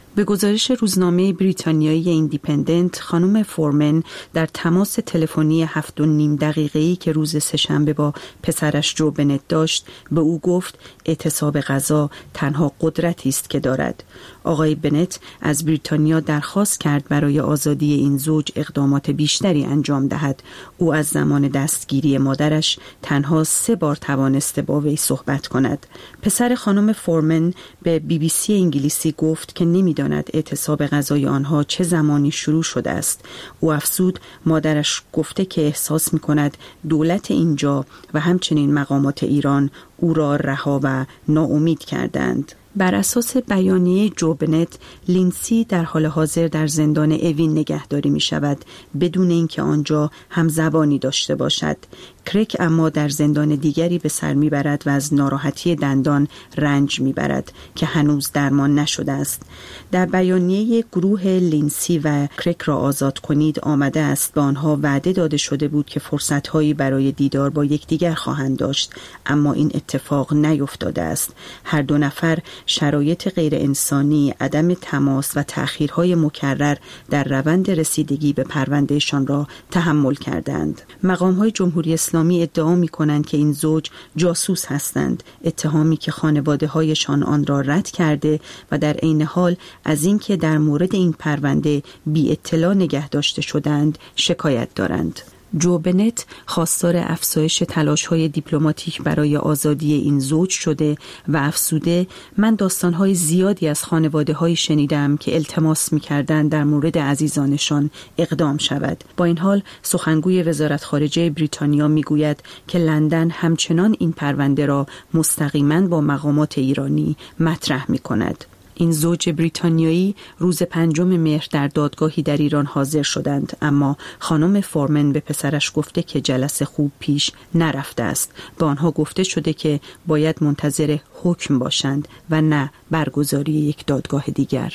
به گزارش روزنامه بریتانیایی ایندیپندنت، خانم فورمن در تماس تلفنی 7.5 دقیقه‌ای که روز سه‌شنبه با پسرش جو بنت داشت، به او گفت اعتصاب غذا تنها قدرتی است که دارد. آقای بنت از بریتانیا درخواست کرد برای آزادی این زوج اقدامات بیشتری انجام دهد. او از زمان دستگیری مادرش تنها 3 بار توانسته با وی صحبت کند. پسر خانم فورمن به BBC انگلیسی گفت که نمی‌داند اعتصاب غذای آنها چه زمانی شروع شده است. او افزود مادرش گفته که احساس می‌کند دولت اینجا و همچنین مقامات ایران او را رها و ناامید کردند. بر اساس بیانیه جو بنت، لینسی در حال حاضر در زندان اوین نگهداری می شود بدون اینکه آنجا همزبانی داشته باشد. کرک اما در زندان دیگری به سر می برد و از ناراحتی دندان رنج می برد که هنوز درمان نشده است. در بیانیه گروه لینسی و کرک را آزاد کنید آمده است به آنها وعده داده شده بود که فرصت‌هایی برای دیدار با یکدیگر خواهند داشت، اما این اتفاق نیفتاده است. هر دو نفر شرایط غیر انسانی، عدم تماس و تأخیرهای مکرر در روند رسیدگی به پروندهشان را تحمل کردند. مقام‌های جمهوری اسلامی ادعا می‌کنند که این زوج جاسوس هستند، اتهامی که خانواده‌هایشان آن را رد کرده و در عین حال از اینکه در مورد این پرونده بی اطلاع نگه داشته شدند شکایت دارند. جو بنت خواستار افزایش تلاش‌های دیپلماتیک برای آزادی این زوج شده و افزوده من داستان‌های زیادی از خانواده‌های شنیدم که التماس می‌کردند در مورد عزیزانشان اقدام شود. با این حال سخنگوی وزارت خارجه بریتانیا می‌گوید که لندن همچنان این پرونده را مستقیماً با مقامات ایرانی مطرح می‌کند. این زوج بریتانیایی روز 5 مهر در دادگاهی در ایران حاضر شدند، اما خانم فورمن به پسرش گفته که جلسه خوب پیش نرفته است. به آنها گفته شده که باید منتظر حکم باشند و نه برگزاری یک دادگاه دیگر.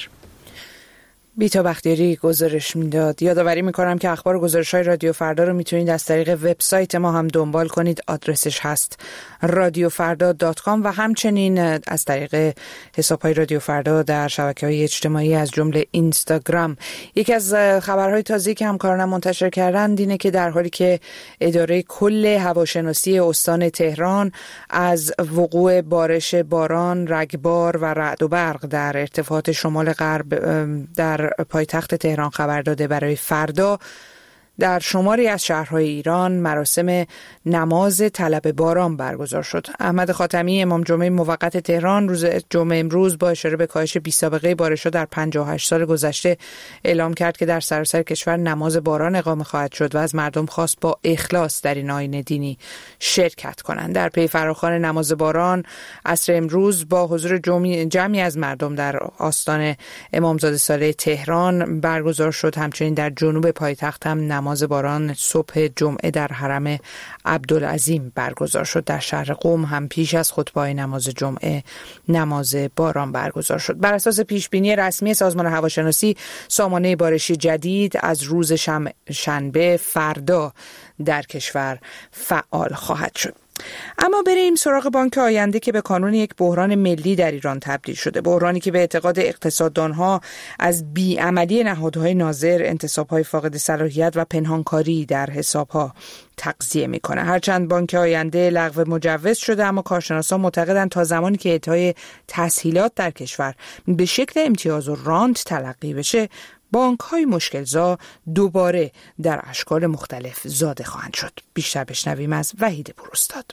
بیتا بختیاری گزارش میداد. یادآوری میکنم که اخبار گزارش‌های رادیو فردا رو میتونید از طریق وبسایت ما هم دنبال کنید. آدرسش هست radiofarda.com و همچنین از طریق حساب‌های رادیو فردا در شبکه‌های اجتماعی از جمله اینستاگرام. یکی از خبرهای تازه‌ای که همکارانم منتشر کردند اینه که در حالی که اداره کل هواشناسی استان تهران از وقوع بارش باران، رگبار و رعد و برق در ارتفاعات شمال غرب در پایتخت تهران خبر داده، برای فردا در شماری از شهرهای ایران مراسم نماز طلب باران برگزار شد. احمد خاتمی امام جمعه موقت تهران روز جمعه امروز با اشاره به کاهش بی‌سابقه بارش‌ها در 58 سال گذشته اعلام کرد که در سراسر کشور نماز باران اقامه خواهد شد و از مردم خواست با اخلاص در این آیین دینی شرکت کنند. در پی فراخوان نماز باران عصر امروز با حضور جمعی از مردم در آستان امامزاده صالح تهران برگزار شد. همچنین در جنوب پایتخت هم نماز باران صبح جمعه در حرم عبدالعظیم برگزار شد. در شهر قم هم پیش از خطبه نماز جمعه نماز باران برگزار شد. بر اساس پیشبینی رسمی سازمان هواشناسی، سامانه بارشی جدید از روز شنبه فردا در کشور فعال خواهد شد. اما بریم سراغ بانک آینده که به کانون یک بحران ملی در ایران تبدیل شده. بحرانی که به اعتقاد اقتصاددانها از بیعملی نهادهای ناظر، انتصاب‌های فاقد صلاحیت و پنهانکاری در حسابها تغذیه میکنه. هرچند بانک آینده لغو مجوز شده، اما کارشناسان معتقدند تا زمانی که اعطای تسهیلات در کشور به شکل امتیاز و رانت تلقی بشه، بانک‌های مشکل‌زا دوباره در اشکال مختلف زاده خواهند شد. بیشتر بشنویم از وحید پوراستاد.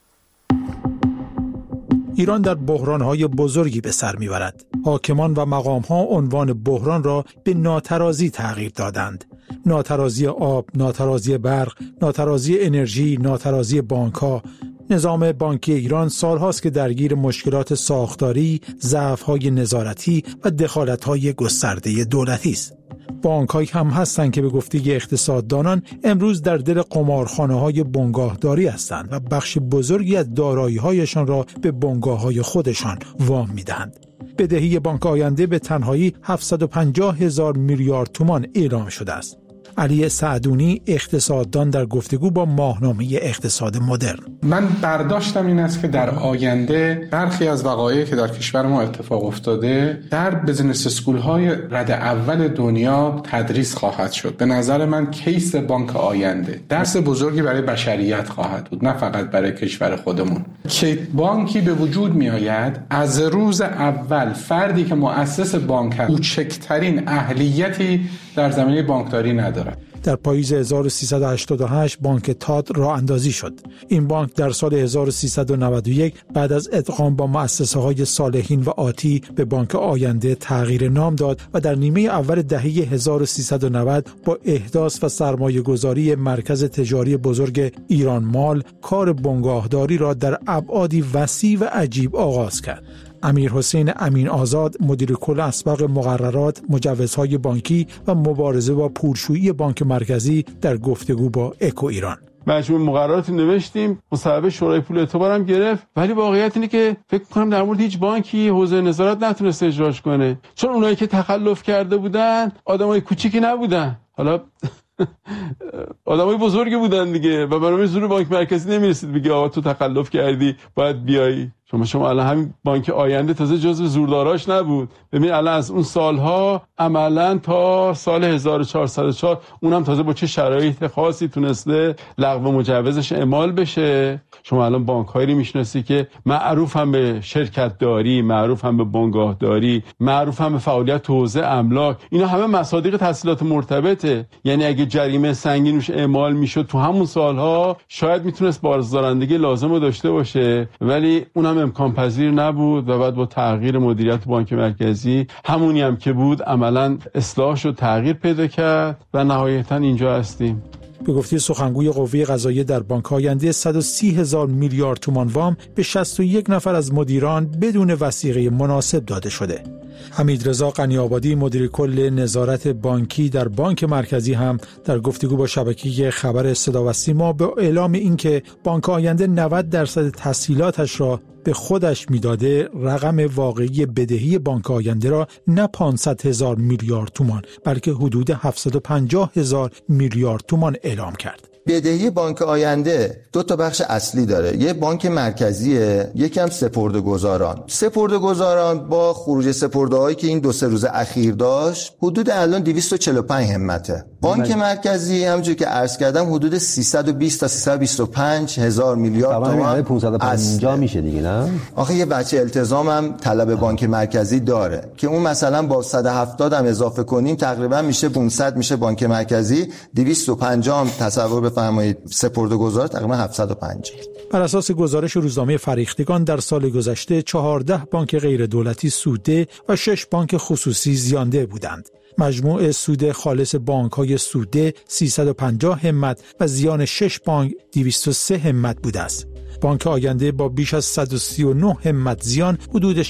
ایران در بحران‌های بزرگی به سر می‌برد. حاکمان و مقام‌ها عنوان بحران را به ناترازی تغییر دادند. ناترازی آب، ناترازی برق، ناترازی انرژی، ناترازی بانک‌ها. نظام بانکی ایران سالهاست که درگیر مشکلات ساختاری، ضعف‌های نظارتی و دخالت‌های گسترده دولتی است. بانک‌هایی هم هستند که به گفته اقتصاددانان امروز در دل قمارخانه‌های بنگاهداری هستند و بخش بزرگی از دارایی‌هایشان را به بنگاه‌های خودشان وام می‌دهند. بدهی بانک آینده به تنهایی 750,000 میلیارد تومان اعلام شده است. علی سعدونی، اقتصاددان، در گفتگو با ماهنامه اقتصاد مدرن. من برداشتم این است که در آینده برخی از وقایعی که در کشور ما اتفاق افتاده در بزنس اسکول‌های رده اول دنیا تدریس خواهد شد. به نظر من کیس بانک آینده درس بزرگی برای بشریت خواهد بود، نه فقط برای کشور خودمون. که بانکی به وجود می آید از روز اول فردی که مؤسس بانک است کوچکترین اهلیتی در زمینه بانکداری ندارد. در پاییز 1388 بانک تاد راه اندازی شد. این بانک در سال 1391 بعد از ادغام با مؤسسه‌های صالحین و آتی به بانک آینده تغییر نام داد و در نیمه اول دهه 1390 با احداث و سرمایه‌گذاری مرکز تجاری بزرگ ایران مال کار بنگاهداری را در ابعادی وسیع و عجیب آغاز کرد. امیرحسین امین آزاد، مدیر کل اسباق مقررات، مجوزهای بانکی و مبارزه با پولشویی بانک مرکزی در گفتگو با اکو ایران: مجموعه مقرراتی نوشتیم، مصوبه شورای پول اعتبارم گرفت، ولی واقعیت اینه که فکر کنم در مورد هیچ بانکی حوزه نظارت نتونسته اجراش کنه، چون اونایی که تخلف کرده بودن آدمای کوچیکی نبودن، حالا آدمای بزرگی بودن دیگه، و برای زور بانک مرکزی نمیرسید بگی آقا تو تخلف کردی باید بیایی. شما الان همین بانک آینده تازه جزو زورداراش نبود. ببین الان از اون سالها عملا تا سال 1404 اونم تازه با چه شرایط خاصی تونسته لغو مجوزش اعمال بشه. شما الان بانک‌هایی رو میشناسی که معروف هم به شرکت داری، معروف هم به بنگاهداری، معروف هم به فعالیت تو حوزه املاک. اینا همه مصادیق تسهیلات مرتبطه. یعنی اگه جریمه سنگین روش اعمال میشد تو همون سالها شاید میتونست بازدارندگی لازم رو داشته باشه، ولی اونم امکان پذیر نبود و بعد با تغییر مدیریت بانک مرکزی همونی هم که بود عملاً اصلاح شد، تغییر پیدا کرد و نهایتاً اینجا هستیم. به گفته سخنگوی قوه قضاییه در بانک آینده 130,000 میلیارد تومان وام به 61 نفر از مدیران بدون وثیقه مناسب داده شده. حمیدرضا غنی‌آبادی، مدیر کل نظارت بانکی در بانک مرکزی، هم در گفتگو با شبکه خبر صدا و سیما به اعلام اینکه بانک آینده 90% تسهیلاتش را به خودش میداده، رقم واقعی بدهی بانک آینده را نه 500,000 میلیارد تومان بلکه حدود 750,000 میلیارد تومان اعلام کرد. بدهی بانک آینده دو تا بخش اصلی داره. یه بانک مرکزیه، یکم سپرده‌گذاران. سپرده‌گذاران با خروج سپرده‌هایی که این 2-3 روز اخیر داشت حدود الان 245 همته. بانک مرکزی همونجوری که عرض کردم حدود 320 تا 325 هزار میلیارد تومان 550 میشه دیگه، نه؟ آخه یه بچه التزام هم طلب بانک مرکزی داره که اون مثلا با 170 هم اضافه کنیم تقریبا میشه 500 میشه بانک مرکزی، 250 هم تصور بفرمایید سپرده‌گذار تقریبا 750. بر اساس گزارش روزنامه فریختگان در سال گذشته 14 بانک غیر دولتی سودده و 6 بانک خصوصی زیانده بودند. مجموع سود خالص بانک‌های سودده 350 همت و زیان 6 بانک 203 همت بوده است. بانک آینده با بیش از 139 همت زیان حدود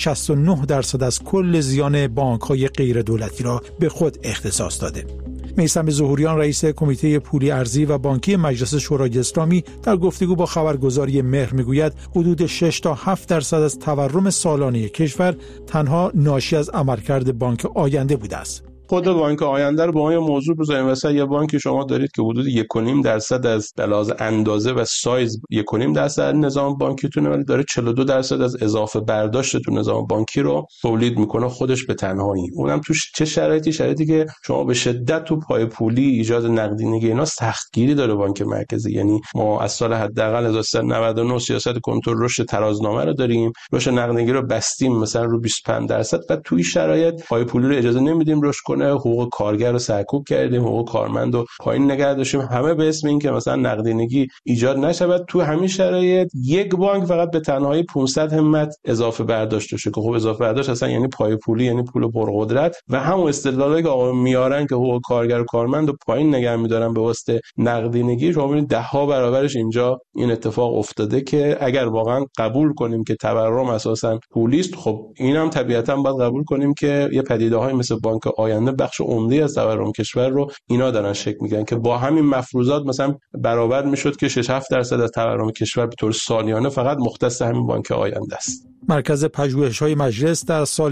69% از کل زیان بانک‌های غیر دولتی را به خود اختصاص داده. میثم ظهوریان، رئیس کمیته پولی ارزی و بانکی مجلس شورای اسلامی، در گفتگو با خبرگزاری مهر میگوید حدود 6 تا 7% از تورم سالانه کشور تنها ناشی از عملکرد بانک آینده بوده است. خود بانک آینده رو با یه موضوع بذاریم واسه یه بانکی شما دارید که حدود 1.5% از لحاظ اندازه و سایز 1.5% نظام بانکیتونه، ولی داره 42% از اضافه برداشت تو نظام بانکی رو تولید میکنه خودش به تنهایی. اونم توش چه شرایطی که شما به شدت تو پای پولی ایجاد نقدینگی اینا سختگیری داره بانک مرکزی. یعنی ما از سال حداقل 1399 سیاست کنترل رشد ترازنامه رو داریم، رشد نقدینگی رو بستیم مثلا رو 25% و توی شرایط پای پولی رو اجازه نمیدیم رشد کنه، حقوق کارگر رو سرکوب کردیم، حقوق کارمند رو پایین نگه داشتیم، همه به اسم این که مثلا نقدینگی ایجاد نشود. تو همین شرایط یک بانک فقط به تنهایی 500 همت اضافه برداشت داشته که خب اضافه برداشت اصلا یعنی پای پولی، یعنی پول پرقدرت و همون استدلالی که آقا میارن که حقوق کارگر و کارمند رو پایین نگه می‌دارن به واسطه نقدینگی، شما ببینید 10 ها برابرش اینجا این اتفاق افتاده که اگر واقعا قبول کنیم که تورم اساسا پولی است، خب اینم طبیعتاً باید قبول کنیم که یه پدیده‌های مثل بانک آینده بخش عمده از تورم کشور رو اینا دارن شکل میگن که با همین مفروضات مثلا برابر میشد که 6-7% از تورم کشور به طور سالیانه فقط مختص همین بانک آینده است. مرکز پژوهش‌های مجلس در سال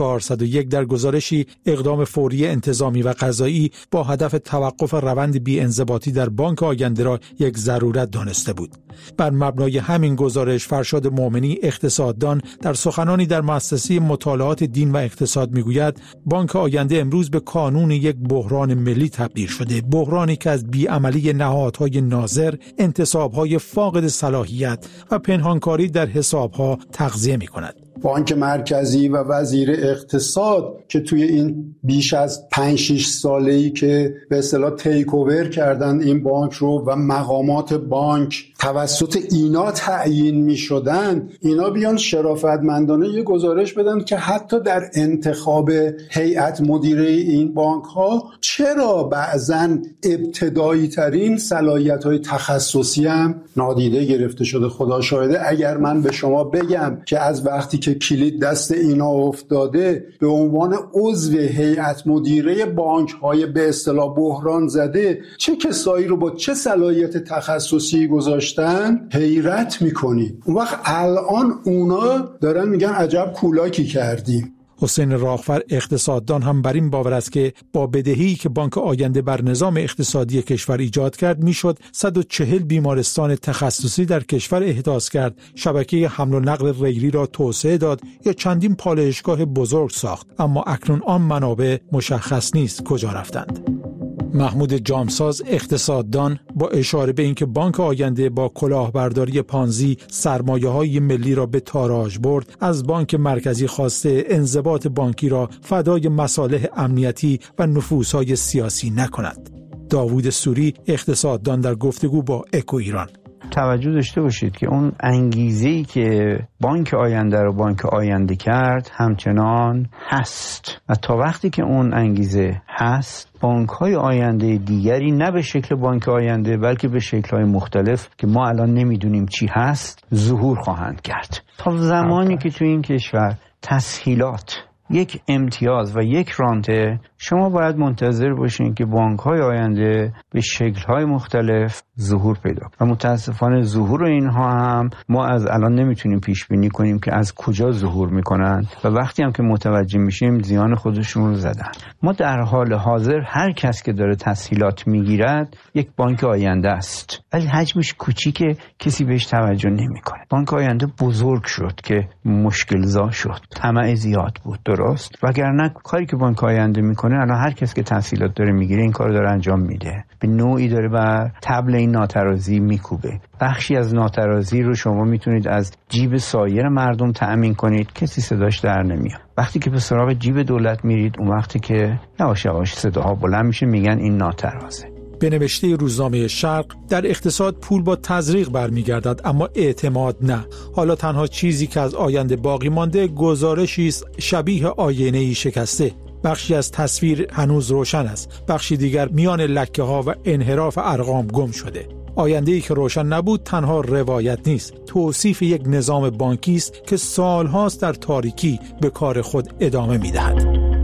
1401 در گزارشی اقدام فوری انتظامی و قضایی با هدف توقف روند بی‌انضباطی در بانک آینده را یک ضرورت دانسته بود. بر مبنای همین گزارش فرشاد مومنی اقتصاددان در سخنانی در مؤسسه مطالعات دین و اقتصاد میگوید بانک آینده امروز به کانون یک بحران ملی تبدیل شده، بحرانی که از بیعملی نهادهای ناظر، انتصاب‌های فاقد صلاحیت و پنهانکاری در حساب‌ها تغذیه می‌کند. بانک مرکزی و وزیر اقتصاد که توی این بیش از 5-6 ساله‌ای که به اصطلاح تیک اوور کردن این بانک رو و مقامات بانک توسط اینا تعیین می‌شدن، اینا بیان شرافتمندانه یه گزارش بدن که حتی در انتخاب هیئت مدیره این بانک‌ها چرا بعضاً ابتدایی ترین صلاحیت‌های تخصصی هم نادیده گرفته شده. خدا شاهده اگر من به شما بگم که از وقتی که کلید دست اینا افتاده به عنوان عضو هیئت مدیره بانک‌های به اصطلاح بحران زده چه کسایی رو با چه صلاحیت تخصصی گذاشتن، حیرت می‌کنی. اون وقت الان اونا دارن میگن عجب کولاکی کردیم. حسین راغفر اقتصاددان هم بر این باور است که با بدهی که بانک آینده بر نظام اقتصادی کشور ایجاد کرد میشد 140 بیمارستان تخصصی در کشور احداث کرد، شبکه حمل و نقل ریلی را توسعه داد یا چندین پالایشگاه بزرگ ساخت، اما اکنون آن منابع مشخص نیست کجا رفتند. محمود جامساز اقتصاددان با اشاره به اینکه بانک آینده با کلاهبرداری پانزی سرمایه‌های ملی را به تاراج برد، از بانک مرکزی خواسته انضباط بانکی را فدای مصالح امنیتی و نفوذهای سیاسی نکند. داوود سوری اقتصاددان در گفتگو با اکو ایران: توجه داشته باشید که اون انگیزه‌ای که بانک آینده رو بانک آینده کرد همچنان هست و تا وقتی که اون انگیزه هست بانک‌های آینده دیگری نه به شکل بانک آینده بلکه به شکل‌های مختلف که ما الان نمیدونیم چی هست ظهور خواهند کرد. تا زمانی که تو این کشور تسهیلات یک امتیاز و یک رانته، شما باید منتظر باشین که بانک‌های آینده به شکل‌های مختلف ظهور پیدا کنند و متاسفانه ظهور اینها هم ما از الان نمیتونیم پیش بینی کنیم که از کجا ظهور میکنن و وقتی هم که متوجه میشیم زیان خودشون رو زدن. ما در حال حاضر هر کس که داره تسهیلات میگیرد یک بانک آینده است ولی حجمش کوچیکه، کسی بهش توجه نمیکنه. بانک آینده بزرگ شد که مشکل زا شد، طمع زیاد بود، درست؟ وگرنه کاری که بانک آینده میکنه الان هر کس که تسهیلات داره میگیره این کارو داره انجام میده، به نوعی داره بر طبل این ناترازی میکوبه. بخشی از ناترازی رو شما میتونید از جیب سایر مردم تأمین کنید، کسی صداش در نمیاد. وقتی که به سراغ جیب دولت میرید اون وقتی که یواش یواش صداها بلند میشه میگن این ناترازه. به نوشته روزنامه شرق در اقتصاد پول با تزریق برمیگردد اما اعتماد نه. حالا تنها چیزی که از آینده باقی مانده گزارشی است شبیه آینه‌ای شکسته. بخشی از تصویر هنوز روشن است، بخشی دیگر میان لکه‌ها و انحراف ارقام گم شده. آینده‌ای که روشن نبود تنها روایت نیست، توصیف یک نظام بانکی است که سالهاست در تاریکی به کار خود ادامه می‌دهد.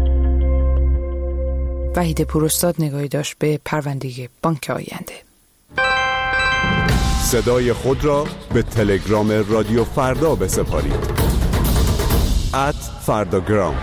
وحید پوراستاد نگاهی داشت به پرونده بانک آینده. صدای خود را به تلگرام رادیو فردا بسپارید. @فرداگرام.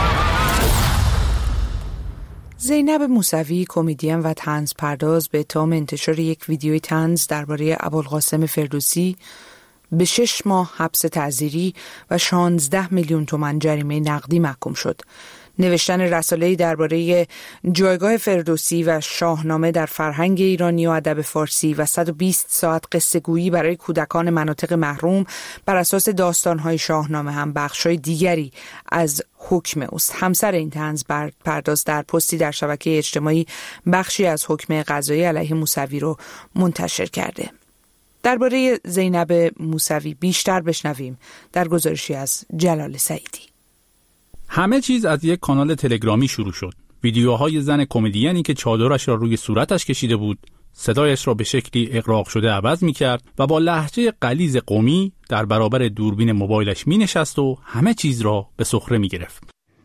زینب موسوی، کمدین و طنز پرداز، به اتهام انتشار یک ویدیوی طنز درباره ابوالقاسم فردوسی به 6 ماه حبس تعزیری و 16 میلیون تومان جریمه نقدی محکوم شد. نوشتن رساله‌ای درباره جایگاه فردوسی و شاهنامه در فرهنگ ایرانی و ادب فارسی و 120 ساعت قصه گویی برای کودکان مناطق محروم بر اساس داستان‌های شاهنامه هم بخش‌های دیگری از حکم اوست. همسر این طنز پرداز در پستی در شبکه اجتماعی بخشی از حکم قضایی علیه موسوی رو منتشر کرده. درباره زینب موسوی بیشتر بشنویم در گزارشی از جلال سعیدی. همه چیز از یک کانال تلگرامی شروع شد. ویدیوهای زن کمدیانی که چادرش را روی صورتش کشیده بود، صدایش را به شکلی اغراق شده عوض می‌کرد و با لهجه غلیظ قمی در برابر دوربین موبایلش می‌نشست و همه چیز را به سخره می‌گرفت.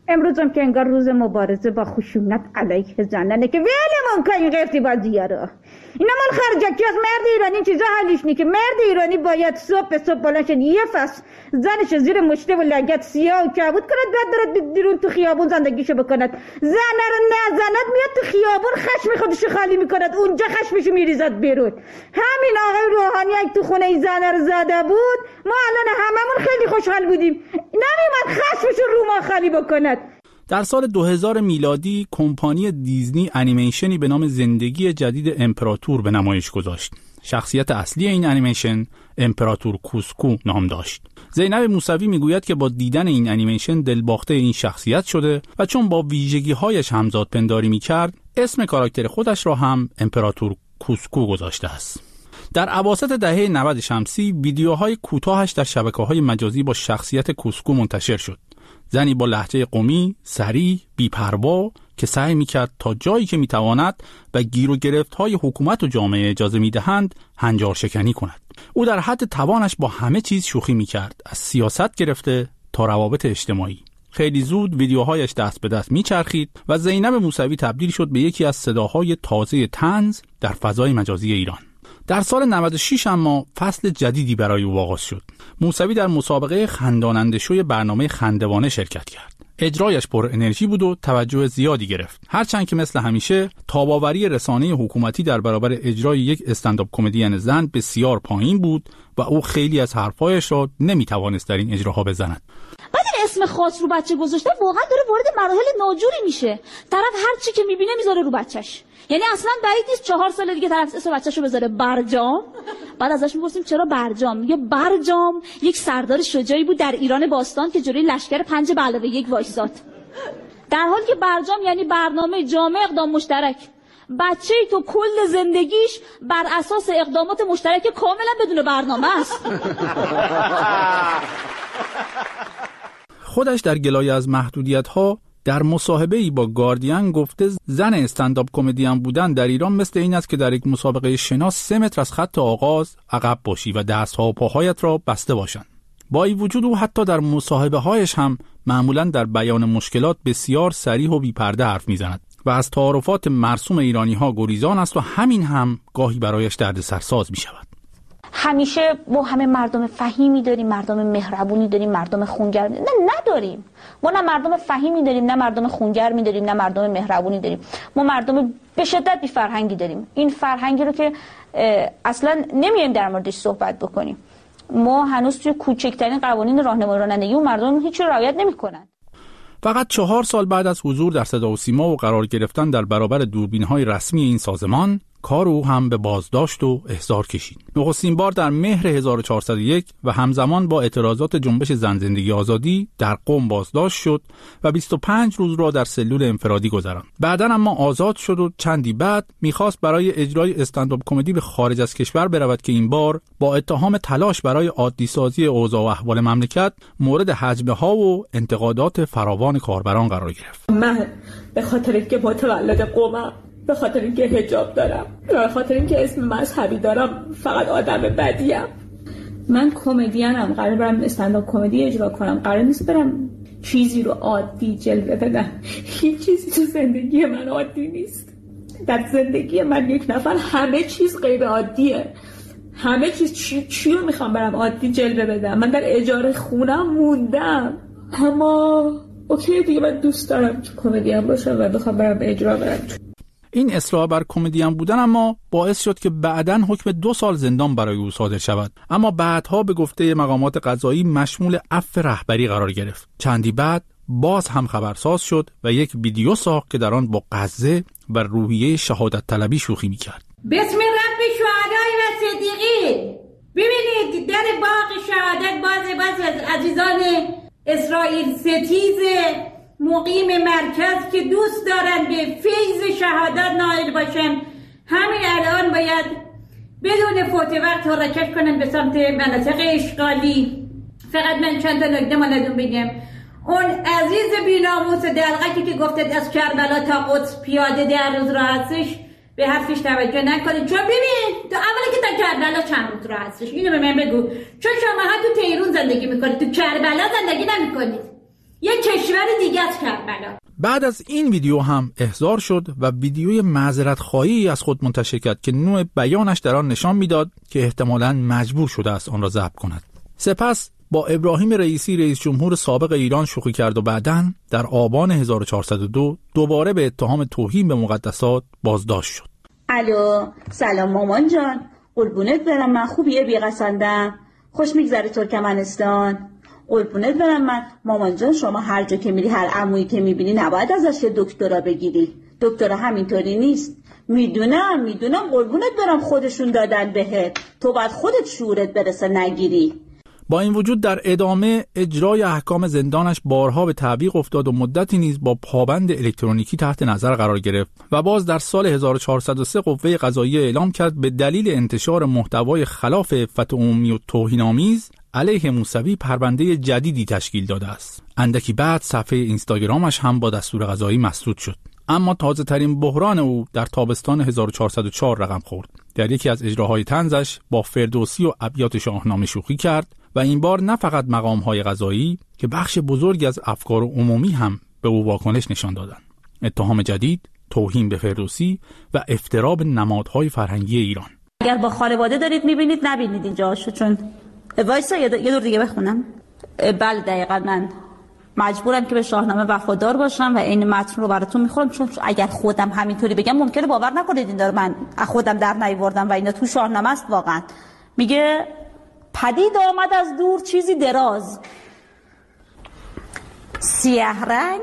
امروز هم که انگار روز مبارزه با خشونت علیه زنانه که ولمون کن این قفطی بازی‌ها رو. اینا مال خرجکی از مرد ایرانی چیزا حلیش نی که مرد ایرانی باید صبح به صبح بلند شه یه فصل زنش زیر مشته و لگد سیاه و کبود کند بعد دارد بیرون تو خیابون زندگیشو بکند. زن رو نزند میاد تو خیابون خشم خودشو خالی میکند اونجا خشمشو میریزد بیرون. همین آقای روحانی اگه تو خونه این زن رو زده بود ما الان هممون خیلی خوشحال بودیم. نمیومد خشمشو رو ما خالی بکند. در سال 2000 میلادی کمپانی دیزنی انیمیشنی به نام زندگی جدید امپراتور به نمایش گذاشت. شخصیت اصلی این انیمیشن امپراتور کوسکو نام داشت. زینب موسوی میگوید که با دیدن این انیمیشن دلباخته این شخصیت شده و چون با ویژگی‌هایش همزاد پنداری می‌کرد، اسم کاراکتر خودش را هم امپراتور کوسکو گذاشته است. در اواسط دهه 90 شمسی ویدیوهای کوتاهش در شبکه‌های مجازی با شخصیت کوسکو منتشر شد. زنی با لهجه قمی، سریع، بی‌پروا که سعی می‌کرد تا جایی که می‌تواند و گیر و گرفت‌های حکومت و جامعه اجازه می‌دهند هنجار شکنی کند. او در حد توانش با همه چیز شوخی می‌کرد، از سیاست گرفته تا روابط اجتماعی. خیلی زود ویدیوهایش دست به دست می‌چرخید و زینب موسوی تبدیل شد به یکی از صداهای تازه طنز در فضای مجازی ایران. در سال 96 اما فصل جدیدی برای او آغاز شد. موسوی در مسابقه خنداننده شوی برنامه خندوانه شرکت کرد. اجرایش پر انرژی بود و توجه زیادی گرفت. هرچند که مثل همیشه تاباوری رسانه حکومتی در برابر اجرای یک استندآپ کمدین زن بسیار پایین بود و او خیلی از حرفایش را نمیتوانست در این اجراها بزند. بعد این اسم خاص رو بچه گذاشتن واقعا داره وارد مراحل ناجوری میشه. طرف هر چی که میبینه میذاره رو بچهش. یعنی اصلا بعید نیست 4 سال دیگه طرف اسم بچه‌شو بذاره برجام. بعد ازش میپرسیم چرا برجام؟ میگه برجام یک سردار شجاعی بود در ایران باستان که جلوی لشکر 5+1 وایساد. در حالی که برجام یعنی برنامه جامع اقدام مشترک. بچه‌ای تو کل زندگیش بر اساس اقدامات مشترک کاملا بدون برنامه است. خودش در گلایه از محدودیت‌ها در مصاحبه‌ای با گاردین گفته زن استندآپ کمدین بودن در ایران مثل این است که در یک مسابقه شنا 3 متر از خط آغاز عقب باشی و دست‌ها و پاهایت را بسته باشند. با این وجود او حتی در مصاحبه‌هایش هم معمولاً در بیان مشکلات بسیار صریح و بی‌پرده حرف می‌زند و از تعارفات مرسوم ایرانی‌ها گریزان است و همین هم گاهی برایش دردسرساز می‌شود. همیشه ما همه مردم فهیمی داریم، مردم مهربونی داریم، مردم خونگرم نه نداریم. ما نه مردم فهیمی داریم، نه مردم خونگرمی داریم، نه مردم مهربونی داریم. ما مردم به شدت بی فرهنگی داریم. این فرهنگی رو که اصلا نمیایم در موردش صحبت بکنیم. ما هنوز توی کوچکترین قوانین راهنمایی رانندگی و مردم هیچ رعایت نمی‌کنن. فقط 4 سال بعد از حضور در صدا و سیما و قرار گرفتن در برابر دوربین‌های رسمی این سازمان، کار او هم به بازداشت و احضار کشید. نخستین بار در مهر 1401 و همزمان با اعتراضات جنبش زن زندگی آزادی در قم بازداشت شد و 25 روز را در سلول انفرادی گذراند. بعداً اما آزاد شد و چندی بعد می‌خواست برای اجرای استندآپ کمدی به خارج از کشور برود که این بار با اتهام تلاش برای عادی سازی اوضاع و احوال مملکت مورد هجمه‌ها و انتقادات فراوان کاربران قرار گرفت. من به خاطر اینکه متولد قمم، به خاطر اینکه حجاب دارم، به خاطر اینکه اسم مذهبی دارم، فقط آدم بدیم. من کمدینم، قرار برم استندآپ کمدی اجرا کنم، قرار نیست برم چیزی رو عادی جلوه بدم. هیچ چیزی تو زندگی من عادی نیست. در زندگی من یک نفر همه چیز غیر عادیه. همه چیز چی رو میخوام برم عادی جلوه بدم؟ من در اجاره خونم موندم، اما اوکی دیگه من دوست دارم که کمدین باشم و بخوام برم اجرا برم. این اصرار بر کمدین بودن اما باعث شد که بعداً حکم 2 سال زندان برای او صادر شود، اما بعدها به گفته مقامات قضایی مشمول عفو رهبری قرار گرفت. چندی بعد باز هم خبرساز شد و یک ویدیو ساخت که در آن با غزه و روحیه شهادت طلبی شوخی می‌کرد. بسم رب شهدای و صدیقین. ببینید در باغ شهادت باز از عزیزان اسرائیل ستیز مقیم مرکز که دوست دارن به فیض شهادت نائل باشن، همین الان باید بدون فوت وقت حرکت کنن به سمت مناطق اشغالی. فقط من چند تا نکته مالتون بگم. اون عزیز بیناموس دلغکی که گفتید از کربلا تا قدس پیاده 10 روز راه هستش، به حرفش توجه نکنید، چون ببین تو اولی که تا کربلا چند روز راه هستش، اینو به من بگو، چون شما ها تو تهران زندگی میکنید، تو کربلا زندگی نمیکنید. یه کشور دیگه است کربلا. بعد از این ویدیو هم احضار شد و ویدیوی معذرت‌خواهی از خود منتشر کرد که نوع بیانش در آن نشان میداد که احتمالاً مجبور شده است آن را ضبط کند. سپس با ابراهیم رئیسی رئیس جمهور سابق ایران شوخی کرد و بعداً در آبان 1402 دوباره به اتهام توهین به مقدسات بازداشت شد. الو، سلام مامان جان، قربونت برم، من خوبیه بی‌قصندم، خوش میگذره ترکمنستان، قربونت برم من. مامان جان شما هر جا که میری، هر عمویی که میبینی نباید ازش دکترا بگیری، دکترا همینطوری نیست. میدونم قربونت برم، خودشون دادن بهت، تو باید خودت شعورت برسه نگیری. با این وجود در ادامه اجرای احکام زندانش بارها به تعویق افتاد و مدتی نیز با پابند الکترونیکی تحت نظر قرار گرفت و باز در سال 1403 قوه قضاییه اعلام کرد به دلیل انتشار محتوای خلاف عفت عمومی و توهین‌آمیز علیه موسوی پرونده جدیدی تشکیل داده است. اندکی بعد صفحه اینستاگرامش هم با دستور قضایی مسدود شد. اما تازه ترین بحران او در تابستان 1404 رقم خورد. در یکی از اجراهای طنزش با فردوسی و ابیات شاهنامه شوخی کرد و این بار نه فقط مقام‌های قضایی که بخش بزرگی از افکار عمومی هم به او واکنش نشان دادند. اتهام جدید، توهین به فردوسی و افترا به نمادهای فرهنگی ایران. اگر با خانواده دارید میبینید نبینید اینجاشو، چون وایسا یه دور دیگه بخونم. بله دقیقاً من مجبورم که به شاهنامه وفادار باشم و این متن رو براتون میخونم، چون اگر خودم همینطوری بگم ممکنه باور نکنید این داره من خودم در نیاوردم و اینا تو شاهنامه است. واقعا میگه پدید آمد از دور چیزی دراز، سیاه رنگ،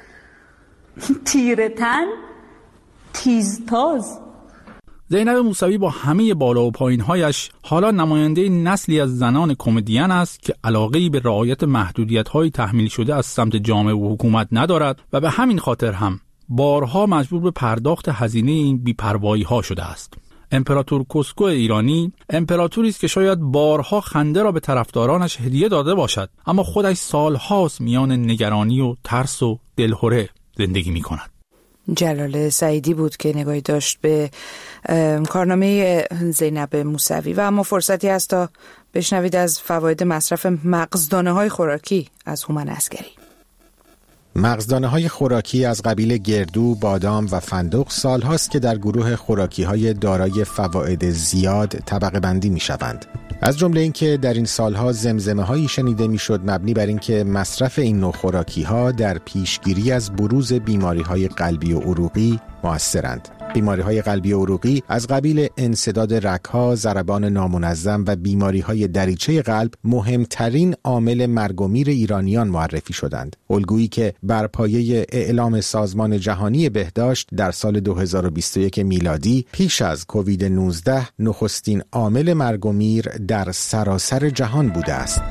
تیره تن، تیزتاز. زینب موسوی با همه بالا و پایین‌هایش حالا نماینده نسلی از زنان کمدین است که علاقه‌ای به رعایت محدودیت‌های تحمیل شده از سمت جامعه و حکومت ندارد و به همین خاطر هم بارها مجبور به پرداخت هزینه این بی‌پروایی‌ها شده است. امپراتور کوسکو ایرانی امپراتوری است که شاید بارها خنده را به طرفدارانش هدیه داده باشد، اما خودش سال‌هاست میان نگرانی و ترس و دلهره زندگی می‌کند. جلال سعیدی بود که نگاهی داشت به کارنامه زینب موسوی. و اما فرصتی هست تا بشنوید از فواید مصرف مغزدانه‌های خوراکی از هومن عسگری. مغزدانه‌های خوراکی از قبیل گردو، بادام و فندق سالهاست که در گروه خوراکی‌های دارای فواید زیاد طبقه بندی می‌شوند. از جمله اینکه در این سالها زمزمه‌هایی شنیده می‌شد مبنی بر اینکه مصرف این نوع خوراکی‌ها در پیشگیری از بروز بیماری‌های قلبی و عروقی مؤثرند. بیماری‌های قلبی و عروقی از قبیل انسداد رگ‌ها، ضربان نامنظم و بیماری‌های دریچه قلب مهمترین عامل مرگ و میر ایرانیان معرفی شدند. الگویی که بر پایه اعلام سازمان جهانی بهداشت در سال 2021 میلادی پیش از کووید 19 نخستین عامل مرگ و میر در سراسر جهان بوده است.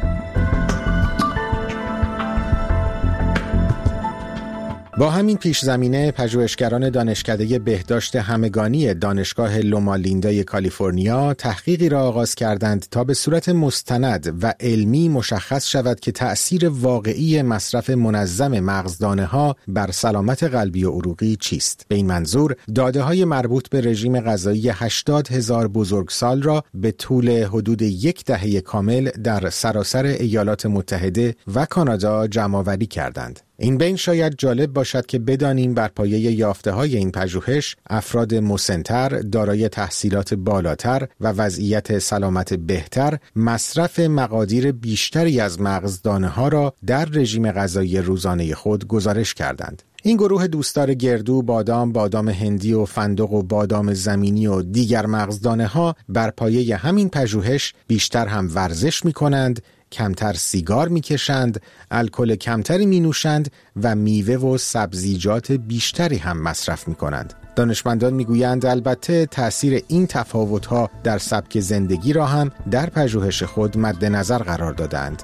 با همین پیش زمینه پژوهشگران دانشکده بهداشت همگانی دانشگاه لوما لیندا کالیفرنیا تحقیقی را آغاز کردند تا به صورت مستند و علمی مشخص شود که تأثیر واقعی مصرف منظم مغزدانه‌ها بر سلامت قلبی و عروقی چیست. به این منظور داده‌های مربوط به رژیم غذایی 80,000 بزرگسال را به طول حدود 1 دهه کامل در سراسر ایالات متحده و کانادا جمع‌آوری کردند. این بین شاید جالب باشد که بدانیم بر پایه یافته‌های این پژوهش افراد مسن‌تر، دارای تحصیلات بالاتر و وضعیت سلامت بهتر مصرف مقادیر بیشتری از مغزدانه‌ها را در رژیم غذایی روزانه خود گزارش کردند. این گروه دوستدار گردو، بادام هندی و فندق و بادام زمینی و دیگر مغزدانه‌ها بر پایه همین پژوهش بیشتر هم ورزش می‌کنند، کمتر سیگار میکشند، الکل کمتری مینوشند و میوه و سبزیجات بیشتری هم مصرف میکنند. دانشمندان میگویند البته تأثیر این تفاوت‌ها در سبک زندگی را هم در پژوهش خود مد نظر قرار دادند.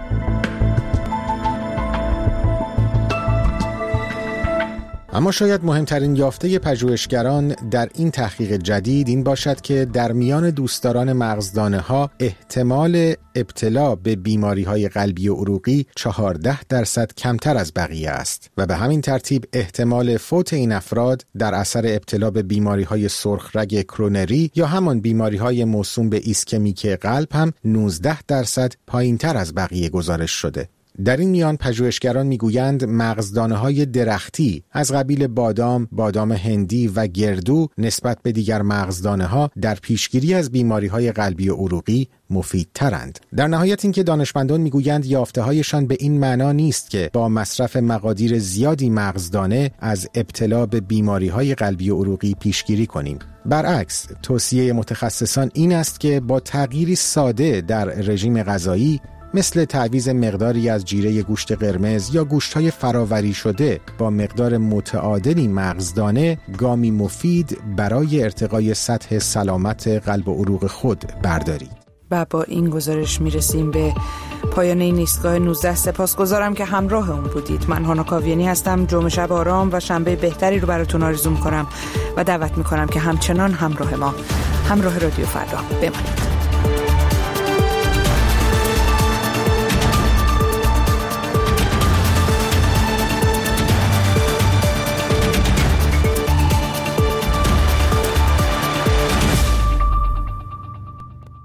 اما شاید مهمترین یافته پژوهشگران در این تحقیق جدید این باشد که در میان دوستداران مغزدانه‌ها احتمال ابتلا به بیماری‌های قلبی و عروقی 14% کمتر از بقیه است و به همین ترتیب احتمال فوت این افراد در اثر ابتلا به بیماری‌های سرخرگ کرونری یا همان بیماری‌های موسوم به ایسکمیک قلب هم 19% پایین‌تر از بقیه گزارش شده. در این میان پژوهشگران میگویند مغزدانه‌های درختی از قبیل بادام، بادام هندی و گردو نسبت به دیگر مغزدانه‌ها در پیشگیری از بیماری‌های قلبی و عروقی مفیدترند. در نهایت اینکه دانشمندان میگویند یافته‌هایشان به این معنا نیست که با مصرف مقادیر زیادی مغزدانه از ابتلا به بیماری‌های قلبی و عروقی پیشگیری کنیم. برعکس، توصیه متخصصان این است که با تغییری ساده در رژیم غذایی مثل تعویض مقداری از جیره گوشت قرمز یا گوشت‌های فراوری شده با مقدار متعادلی مغزدانه گامی مفید برای ارتقای سطح سلامت قلب و عروق خود بردارید. و با این گزارش میرسیم به پایان این ایستگاه 19. سپاسگزارم که همراه اون بودید. من هانا کاویانی هستم. جمعه شب آرام و شنبه بهتری رو براتون آرزو می‌کنم و دعوت می‌کنم که همچنان همراه ما، همراه رادیو فردا بمانید.